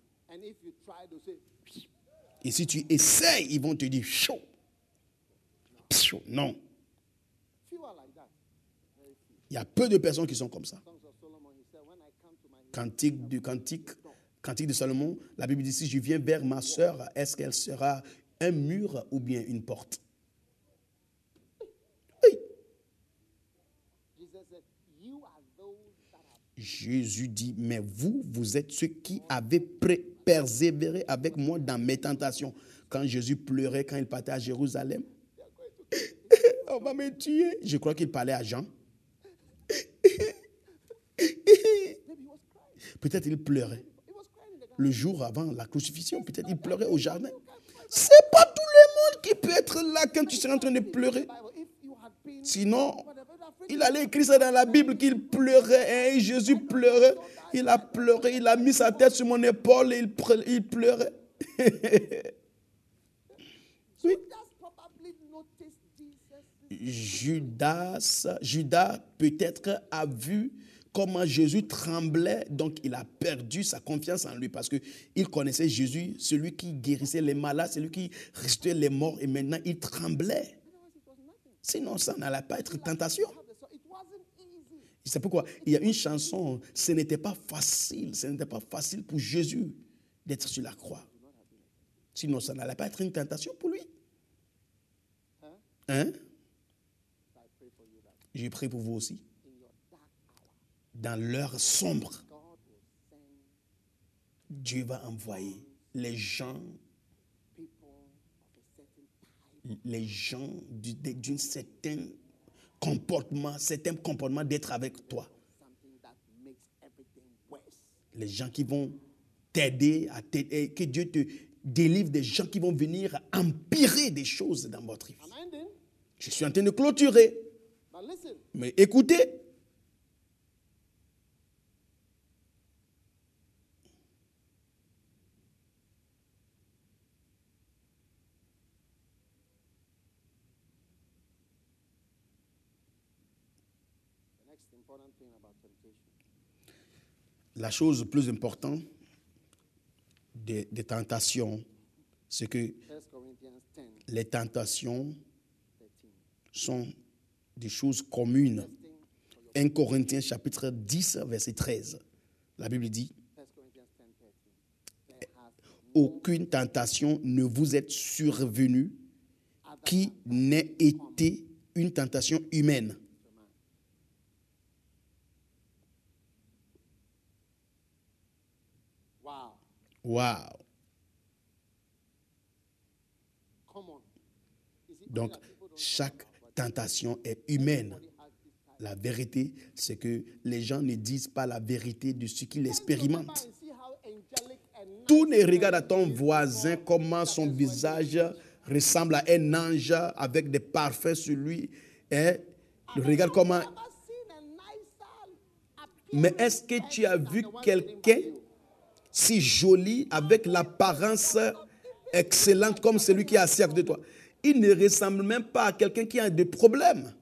Et si tu essayes, ils vont te dire chaud. Non. Il y a peu de personnes qui sont comme ça. Cantique de, cantique, cantique de Salomon, la Bible dit, si je viens vers ma sœur, est-ce qu'elle sera un mur ou bien une porte? Oui. Jésus dit, mais vous, vous êtes ceux qui avez persévéré avec moi dans mes tentations. Quand Jésus pleurait, quand il partait à Jérusalem, on va me tuer. Je crois qu'il parlait à Jean. Peut-être il pleurait. Le jour avant la crucifixion, peut-être il pleurait au jardin. C'est pas tout le monde qui peut être là quand tu seras en train de pleurer. Sinon, il allait écrire ça dans la Bible qu'il pleurait. Et Jésus pleurait. Il a pleuré. Il a mis sa tête sur mon épaule et il, il pleurait. Oui. Judas, Judas peut-être a vu comment Jésus tremblait, donc il a perdu sa confiance en lui parce qu'il connaissait Jésus, celui qui guérissait les malades, celui qui ressuscitait les morts, et maintenant il tremblait. Sinon, ça n'allait pas être tentation. C'est pourquoi il y a une chanson, ce n'était pas facile, ce n'était pas facile pour Jésus d'être sur la croix. Sinon, ça n'allait pas être une tentation pour lui. Hein? J'ai prié pour vous aussi. Dans l'heure sombre, Dieu va envoyer les gens, les gens d'un certain comportement, certain comportement d'être avec toi. Les gens qui vont t'aider, à t'aider, que Dieu te délivre des gens qui vont venir empirer des choses dans votre vie. Je suis en train de clôturer. Mais écoutez. La chose plus importante des, des tentations, c'est que les tentations sont des choses communes. un Corinthiens chapitre dix, verset treize. La Bible dit, aucune tentation ne vous est survenue qui n'ait été une tentation humaine. Wow. Wow. Come on. Is it only Donc, that people don't chaque talk about it? tentation est humaine. Everybody has this type. La vérité, c'est que les gens ne disent pas la vérité de ce qu'ils Just remember expérimentent. and see how angelic and nice Tourne et regarde à man ton he is voisin before comment son that is visage when he- ressemble à un ange avec des parfums sur lui. Hein? Regarde comment. I've never seen a nicer Mais appearance est-ce que tu as than vu the one quelqu'un sitting by you. si joli avec l'apparence excellente comme celui qui est assis à côté de toi? Il ne ressemble même pas à quelqu'un qui a des problèmes.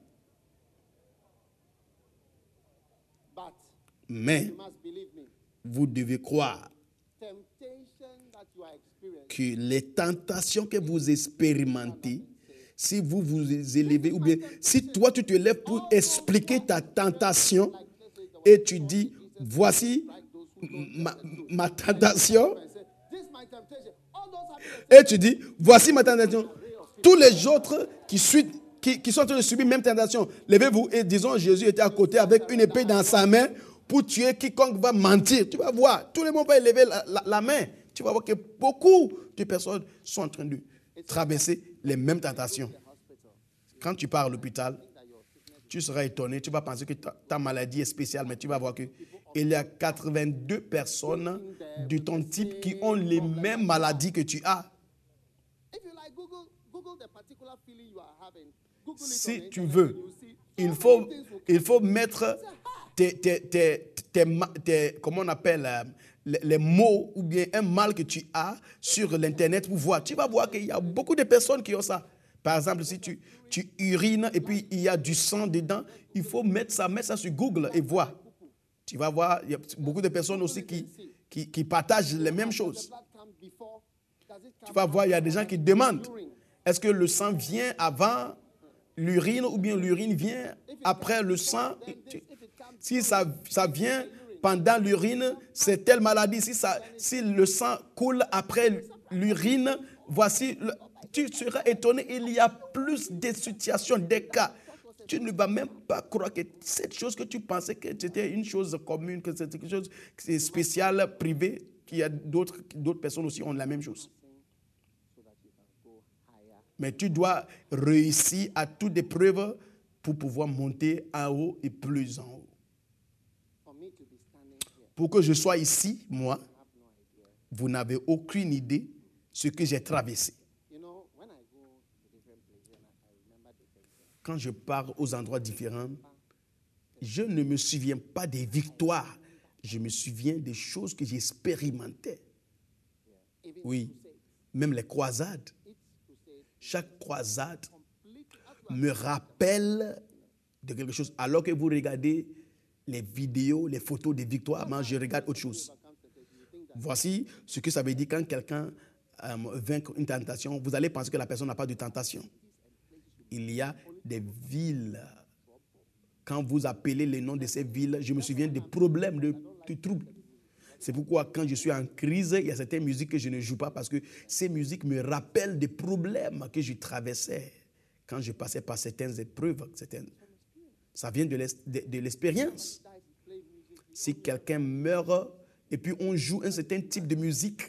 But Mais you must believe me. vous devez croire Temptation that you are experiencing. que les tentations que vous expérimentez, si vous vous élevez, ou bien si toi tu te lèves pour expliquer ta tentation et tu dis, voici ma, ma tentation, And say, this is my temptation. All those have been et tu dis, voici ma tentation. Tous les autres qui, suivent, qui, qui sont en train de subir la même tentation, levez-vous et disons, Jésus était à côté avec une épée dans sa main pour tuer quiconque va mentir. Tu vas voir, tout le monde va lever la, la, la main. Tu vas voir que beaucoup de personnes sont en train de traverser les mêmes tentations. Quand tu pars à l'hôpital, tu seras étonné, tu vas penser que ta, ta maladie est spéciale, mais tu vas voir qu'il y a quatre-vingt-deux personnes de ton type qui ont les mêmes maladies que tu as. If you like Google, Google the particular feeling you are having. Google it on the Si tu internet veux, and you'll see il so faut, many things will il come. faut mettre tes, tes, tes, tes, ma- tes- comment on appelle, euh, les, les mots ou bien un mal que tu as sur l'Internet pour voir. Tu vas voir qu'il y a beaucoup de personnes qui ont ça. Par exemple, si tu, tu urines et puis il y a du sang dedans, il faut mettre ça, mettre ça sur Google et voir. Tu vas voir, il y a beaucoup de personnes aussi qui, qui, qui partagent les mêmes Does the choses. blood come before? Does it Tu come vas voir, il y a after des gens or qui like demandent, urine? est-ce que le sang vient avant l'urine ou bien l'urine vient après le sang? Tu- Si ça, ça vient pendant l'urine, c'est telle maladie. Si, ça, si le sang coule après l'urine, voici, le- tu seras étonné, il y a plus de situations, des cas. Tu ne vas même pas croire que cette chose que tu pensais que c'était une chose commune, que c'était quelque chose qui est spécial, privé, qu'il y a d'autres, d'autres personnes aussi ont la même chose. So that you can go higher. Mais tu dois réussir à toutes les preuves pour pouvoir monter en haut et plus en haut. For me to be standing here, Pour que je sois ici, moi, I have no idea. vous n'avez aucune idée ce que j'ai traversé. You know, when I go to different places and I, I remember different things, Quand je pars aux endroits différents, je ne me souviens pas des victoires. Je me souviens des choses que j'expérimentais. even Oui, crusades, même les croisades. each crusade, Chaque croisade complete, as you me rappelle de quelque chose. Alors que vous regardez les vidéos, les photos des victoires, moi je regarde autre chose. overcome temptation, you think that Voici ce que ça veut dire quand quelqu'un euh, vainc une tentation. Vous allez penser que la personne n'a pas de tentation. Il y a des villes. Quand vous appelez les noms de ces villes, je me souviens des problèmes, de, de troubles. C'est pourquoi quand je suis en crise, il y a certaines musiques que je ne joue pas parce que ces musiques me rappellent des problèmes que je traversais quand je passais par certaines épreuves. Certaines... Ça vient de l'es- de- de l'expérience. Si quelqu'un meurt et puis on joue un certain type de musique,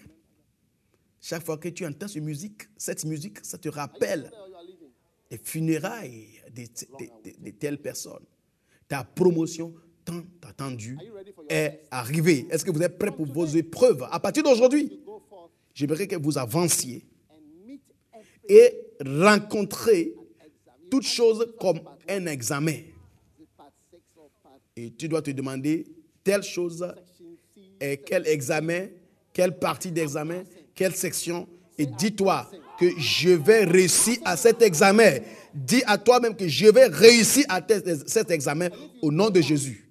chaque fois que tu entends cette musique, cette musique, ça te rappelle where you are living. les funérailles de, de- de- de telles personnes. Ta promotion tant attendue est arrivée. Est-ce que vous êtes prêts pour vos épreuves? À partir d'aujourd'hui, Go forth j'aimerais que vous avanciez and meet every et rencontrez exam. You toutes choses comme un examen. is it part six or part Et tu dois te demander telle chose section C? et quel examen, quelle partie d'examen, quelle section. Et dis-toi que je vais réussir à cet examen. Dis à toi-même que je vais réussir à te- cet examen au nom de Jésus.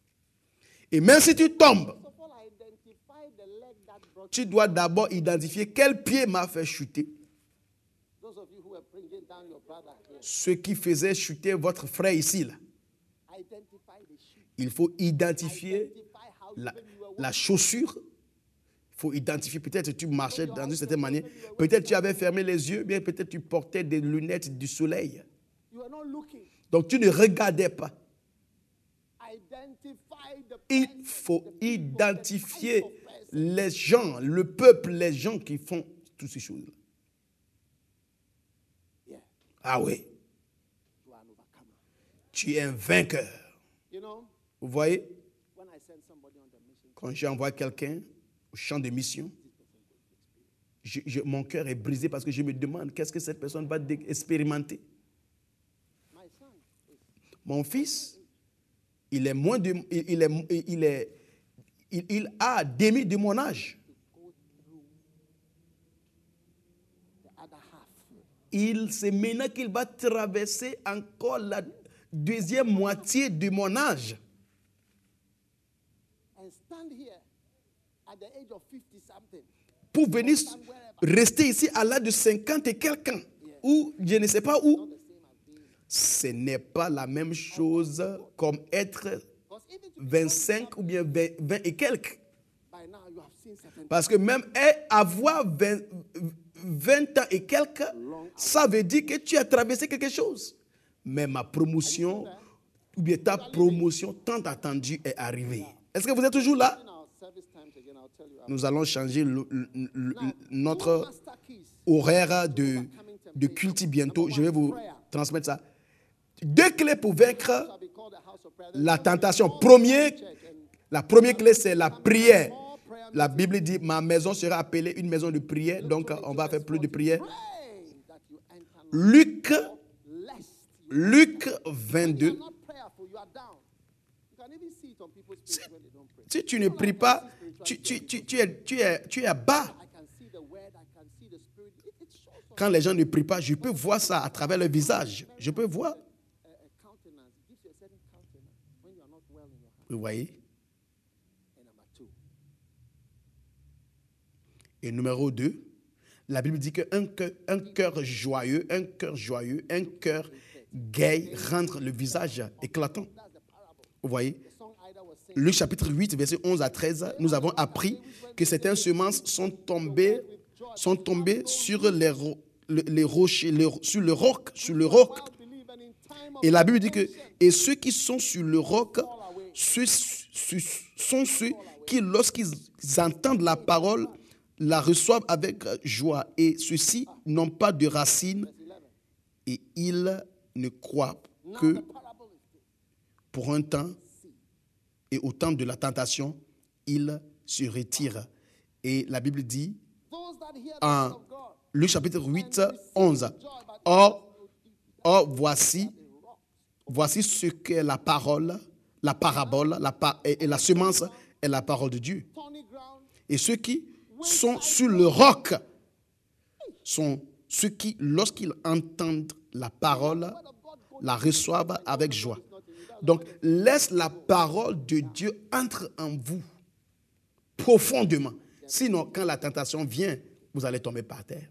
Et même si tu tombes, First of all, identify the leg that brought tu dois d'abord identifier quel pied m'a fait chuter. those of you who were bringing down your brother here. Ce qui faisait chuter votre frère ici. Là. Identify the shoe. Il faut identifier Identify how la, even you were la chaussure. Il faut identifier, peut-être tu marchais dans une certaine manière. Peut-être tu avais fermé les yeux, bien peut-être tu portais des lunettes du soleil. you were not looking. Donc tu ne regardais pas. Identify the Il person, faut the people, the identifier type of person. les gens, le peuple, les gens qui font toutes ces choses-là. Yeah, Ah oui, you are an overcomer. tu es un vainqueur. You know, Vous voyez, when I send somebody on the mission, quand j'envoie quelqu'un au champ de mission, je- je- mon cœur est brisé parce que je me demande qu'est-ce que cette personne va dé- expérimenter. my son is Mon fils, il est moins de, il, il est, il est, il, il a demi de mon âge. go through the other half. Il c'est maintenant qu'il va traverser encore la deuxième moitié de mon âge. And stand here at the age of fifty something. Pour venir rester ici à l'âge de cinquante et quelqu'un, ou je ne sais pas où, The same as being. ce n'est pas la même chose comme être Because even to vingt-cinq ou bien vingt, vingt et quelques. by now you have seen certain Parce que même eh, avoir vingt, vingt ans et quelques, ça veut dire que tu as traversé quelque chose. Mais ma promotion, ou bien ta promotion tant attendue est arrivée. Est-ce que vous êtes toujours là? in our service times again. I'll tell you. Nous allons changer le- le- le- Now, notre two master keys. horaire de, de culte bientôt. Je vais vous transmettre ça. Deux clés pour vaincre Shall be called the house of prayer. la tentation. Premier, la première clé, c'est la prière. La Bible dit, ma maison sera appelée une maison de prière. Donc, on va faire plus de prière. Pray that you enter not Luc, lest you Luc are vingt-deux. not prayerful, you are down. You can even see it on people's faces when they don't pray. Si tu ne pries pas, tu, tu, tu, tu es, tu, es, tu es bas. I can see the word, I can see the spirit. It, it shows on Quand les gens ne prient pas, je peux voir ça à travers le visage. Je peux voir. a, a countenance. It gives you a certain countenance when you are not well in your heart. Vous voyez? And number two, Et numéro deux, la Bible dit qu'un cœur, un cœur joyeux, un cœur joyeux, un cœur gai rendre le visage éclatant. that's the parable. Vous voyez? The song Ida was saying, Luc chapitre huit, verset onze à treize, nous avons appris que certaines semences sont tombées, sont tombées sur les, ro- le- les rochers, les- sur le roc, sur le roc. I believe, and in time of Et la Bible dit que et ceux qui sont sur le roc, ceux, ceux- sont ceux qui, lorsqu'ils entendent la parole, la reçoivent avec joie. Et ceux-ci n'ont pas de racines et ils ne croient que the parable is this. pour un temps et au temps de la tentation, ils se retirent. Et la Bible dit Those that hear the en word of God Luc chapitre huit, onze, Or, or voici, voici ce qu'est la parole, la parabole, la pa- et, et la semence est la parole de Dieu. thorny ground, Et ceux qui sont sur le roc sont ceux qui, lorsqu'ils entendent la parole, la reçoivent avec joie. Donc, laisse la parole de Dieu entrer en vous profondément. Sinon, quand la tentation vient, vous allez tomber par terre.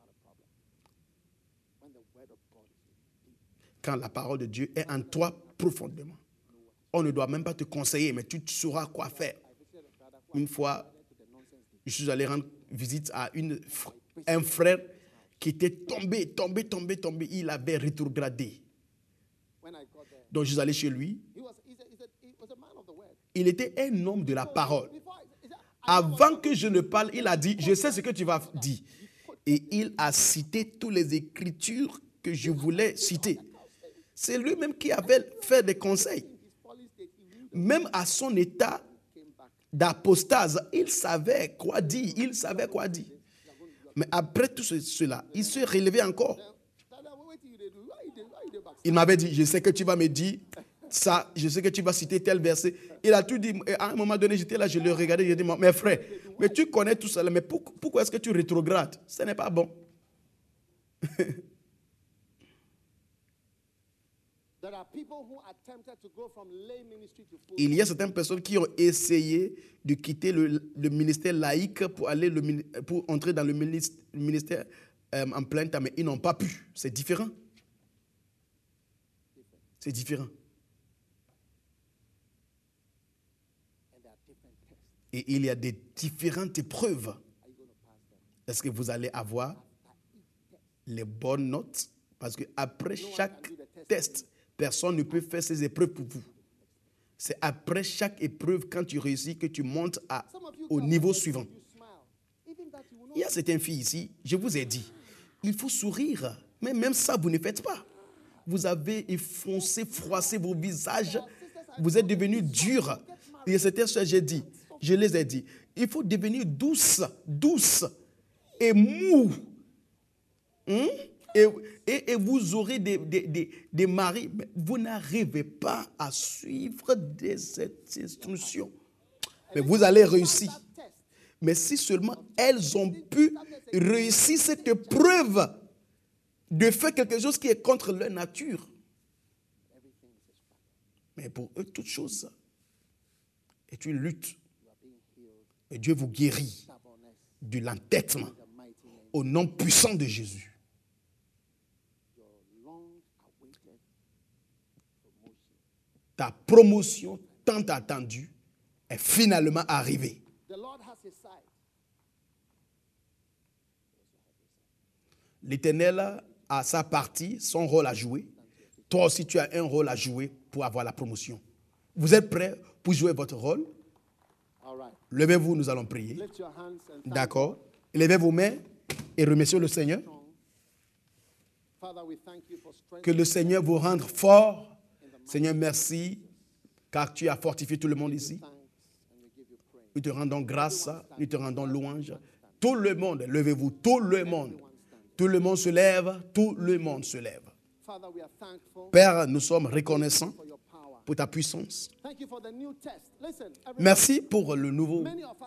when the word of God is Quand la parole de Dieu est en toi profondément. On ne doit même pas te conseiller, mais tu sauras quoi faire. Une fois, je suis allé rendre visite à une, fr- un frère qui était tombé, tombé, tombé, tombé. Il avait rétrogradé. when I got there. Donc, je suis allé chez lui. He was, he's a, he's a, he was a man of the word. Il était un homme de la parole. Before, he said, Avant que je ne parle, il a dit, je sais ce que tu vas dire. Et il a cité toutes les écritures que je voulais citer. C'est lui-même qui avait fait des conseils. his police state, he knew Même à son état d'apostase, il savait quoi dire. Il savait quoi dire. Mais après tout ce- cela, il se relevait encore. that, that, what you they do? Why you dey- why you dey back? Il m'avait dit, je sais que tu vas me dire ça, je sais que tu vas citer tel verset. Il a tout dit. Et à un moment donné, j'étais là, je le regardais, je dis, mes frères, mais tu connais tout cela, mais pour- pourquoi est-ce que tu rétrogrades? Ce n'est pas bon. There are people who attempted to go from lay ministry to full. Il y a certaines personnes qui ont essayé de quitter le, le ministère laïque pour, aller le, mini- pour entrer dans le minis- ministère euh, en plein temps, mais ils n'ont pas pu. C'est différent. C'est différent. And there are different tests. Et il y a des différentes épreuves. Are you going to pass them? Est-ce que vous allez avoir les bonnes notes? Parce qu'après chaque Do the test tests. Personne ne peut faire ces épreuves pour vous. C'est après chaque épreuve, quand tu réussis, que tu montes à, au niveau suivant. Il y a certaines filles ici, je vous ai dit, il faut sourire. Mais même ça, vous ne faites pas. Vous avez enfoncé, froissé vos visages. Vous êtes devenus durs. Il y a certaines choses, j'ai dit, je les ai dit. Il faut devenir douce, douce et mou. Hum? Et, et, et vous aurez des, des, des, des maris. Mais vous n'arrivez pas à suivre des instructions. Mais vous allez réussir. Mais si seulement elles ont pu réussir cette preuve de faire quelque chose qui est contre leur nature. Mais pour eux, toute chose est une lutte. Et Dieu vous guérit de l'entêtement au nom puissant de Jésus. Ta promotion tant attendue est finalement arrivée. L'Éternel a sa partie, son rôle à jouer. Toi aussi, tu as un rôle à jouer pour avoir la promotion. Vous êtes prêts pour jouer votre rôle? Levez-vous, nous allons prier. D'accord. Levez vos mains et remerciez le Seigneur. Que le Seigneur vous rende fort. Seigneur, merci, car tu as fortifié tout le monde ici. Nous te rendons grâce, nous te rendons louange. Tout le monde, levez-vous, tout le monde. Tout le monde se lève, tout le monde se lève. Père, nous sommes reconnaissants pour ta puissance. Merci pour le nouveau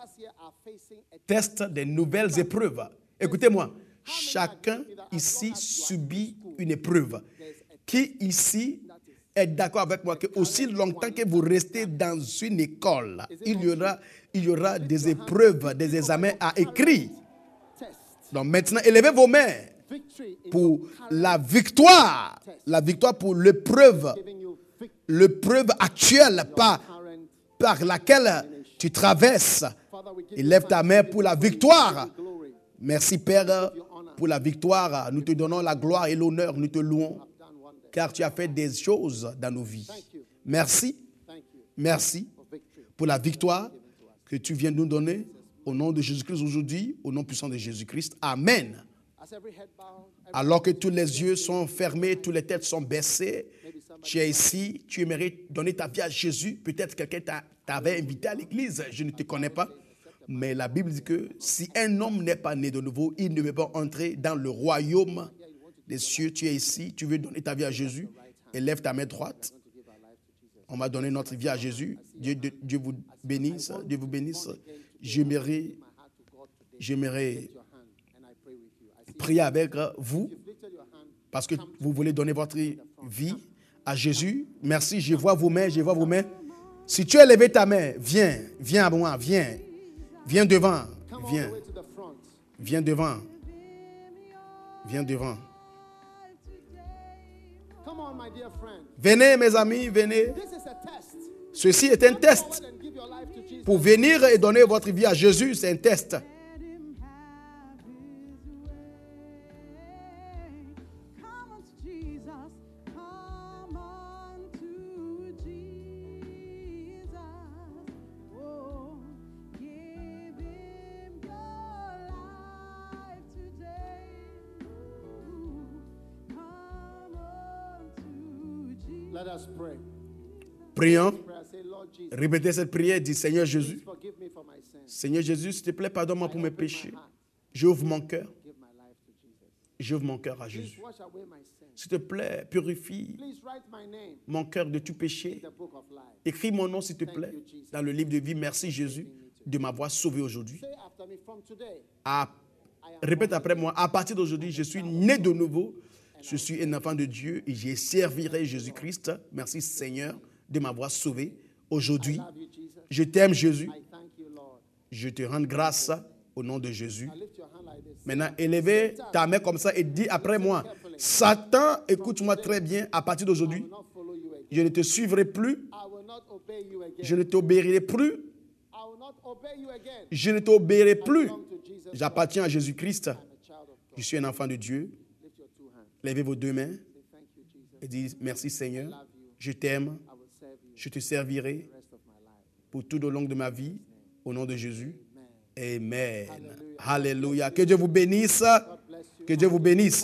test des nouvelles épreuves. Écoutez-moi, chacun ici subit une épreuve. Qui ici est d'accord avec moi que aussi longtemps que vous restez dans une école, il y aura, il y aura des épreuves, des examens à écrire. Donc maintenant, élevez vos mains pour la victoire, la victoire pour l'épreuve, l'épreuve actuelle par, par laquelle tu traverses. Élève ta main pour la victoire. Merci Père pour la victoire. Nous te donnons la gloire et l'honneur, nous te louons, car tu as fait des choses dans nos vies. Merci, merci pour la victoire que tu viens de nous donner au nom de Jésus-Christ aujourd'hui, au nom puissant de Jésus-Christ. Amen. Alors que tous les yeux sont fermés, toutes les têtes sont baissées, tu es ici, tu aimerais donner ta vie à Jésus. Peut-être quelqu'un t'avait invité à l'église, je ne te connais pas. Mais la Bible dit que si un homme n'est pas né de nouveau, il ne peut pas entrer dans le royaume des cieux. Tu es ici, tu veux donner ta vie à Jésus, élève ta main droite. On va donner notre vie à Jésus. Dieu, Dieu, Dieu vous bénisse, Dieu vous bénisse. J'aimerais, j'aimerais prier avec vous parce que vous voulez donner votre vie à Jésus. Merci, je vois vos mains, je vois vos mains. Si tu as levé ta main, viens, viens à moi, viens. Viens devant, viens. Viens devant. Viens devant. Venez, mes amis, venez. Ceci est un test. Pour venir et donner votre vie à Jésus, c'est un test. Prions. Répétez cette prière. Dis Seigneur Jésus. Seigneur Jésus, s'il te plaît, pardonne-moi pour mes péchés. J'ouvre mon cœur. J'ouvre mon cœur à Jésus. S'il te plaît, purifie mon cœur de tout péché. Écris mon nom, s'il te plaît, dans le livre de vie. Merci Jésus de m'avoir sauvé aujourd'hui. À, répète après moi. À partir d'aujourd'hui, je suis né de nouveau. Je suis un enfant de Dieu et je servirai Jésus-Christ. Merci Seigneur de m'avoir sauvé aujourd'hui. Je t'aime Jésus. Je te rends grâce au nom de Jésus. Maintenant, élevez ta main comme ça et dis après moi, Satan, écoute-moi très bien, à partir d'aujourd'hui, je ne te suivrai plus. Je ne t'obéirai plus. Je ne t'obéirai plus. J'appartiens à Jésus-Christ. Je suis un enfant de Dieu. Levez vos deux mains. et dis merci Seigneur, love you. je t'aime, I will serve you je te servirai the rest of my life. pour tout au long de ma vie, au nom de Jésus. Amen. Amen. Alléluia. Que Dieu vous bénisse. God bless you. Que Dieu vous bénisse.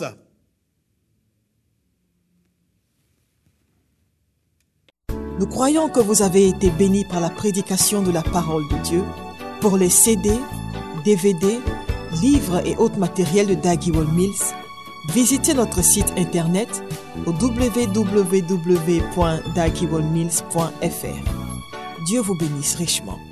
Nous croyons que vous avez été bénis par la prédication de la parole de Dieu. Pour les C D, D V D, livres et autres matériels de Dag Heward-Mills, visitez notre site internet au w w w point dag heward mills point f r. Dieu vous bénisse richement.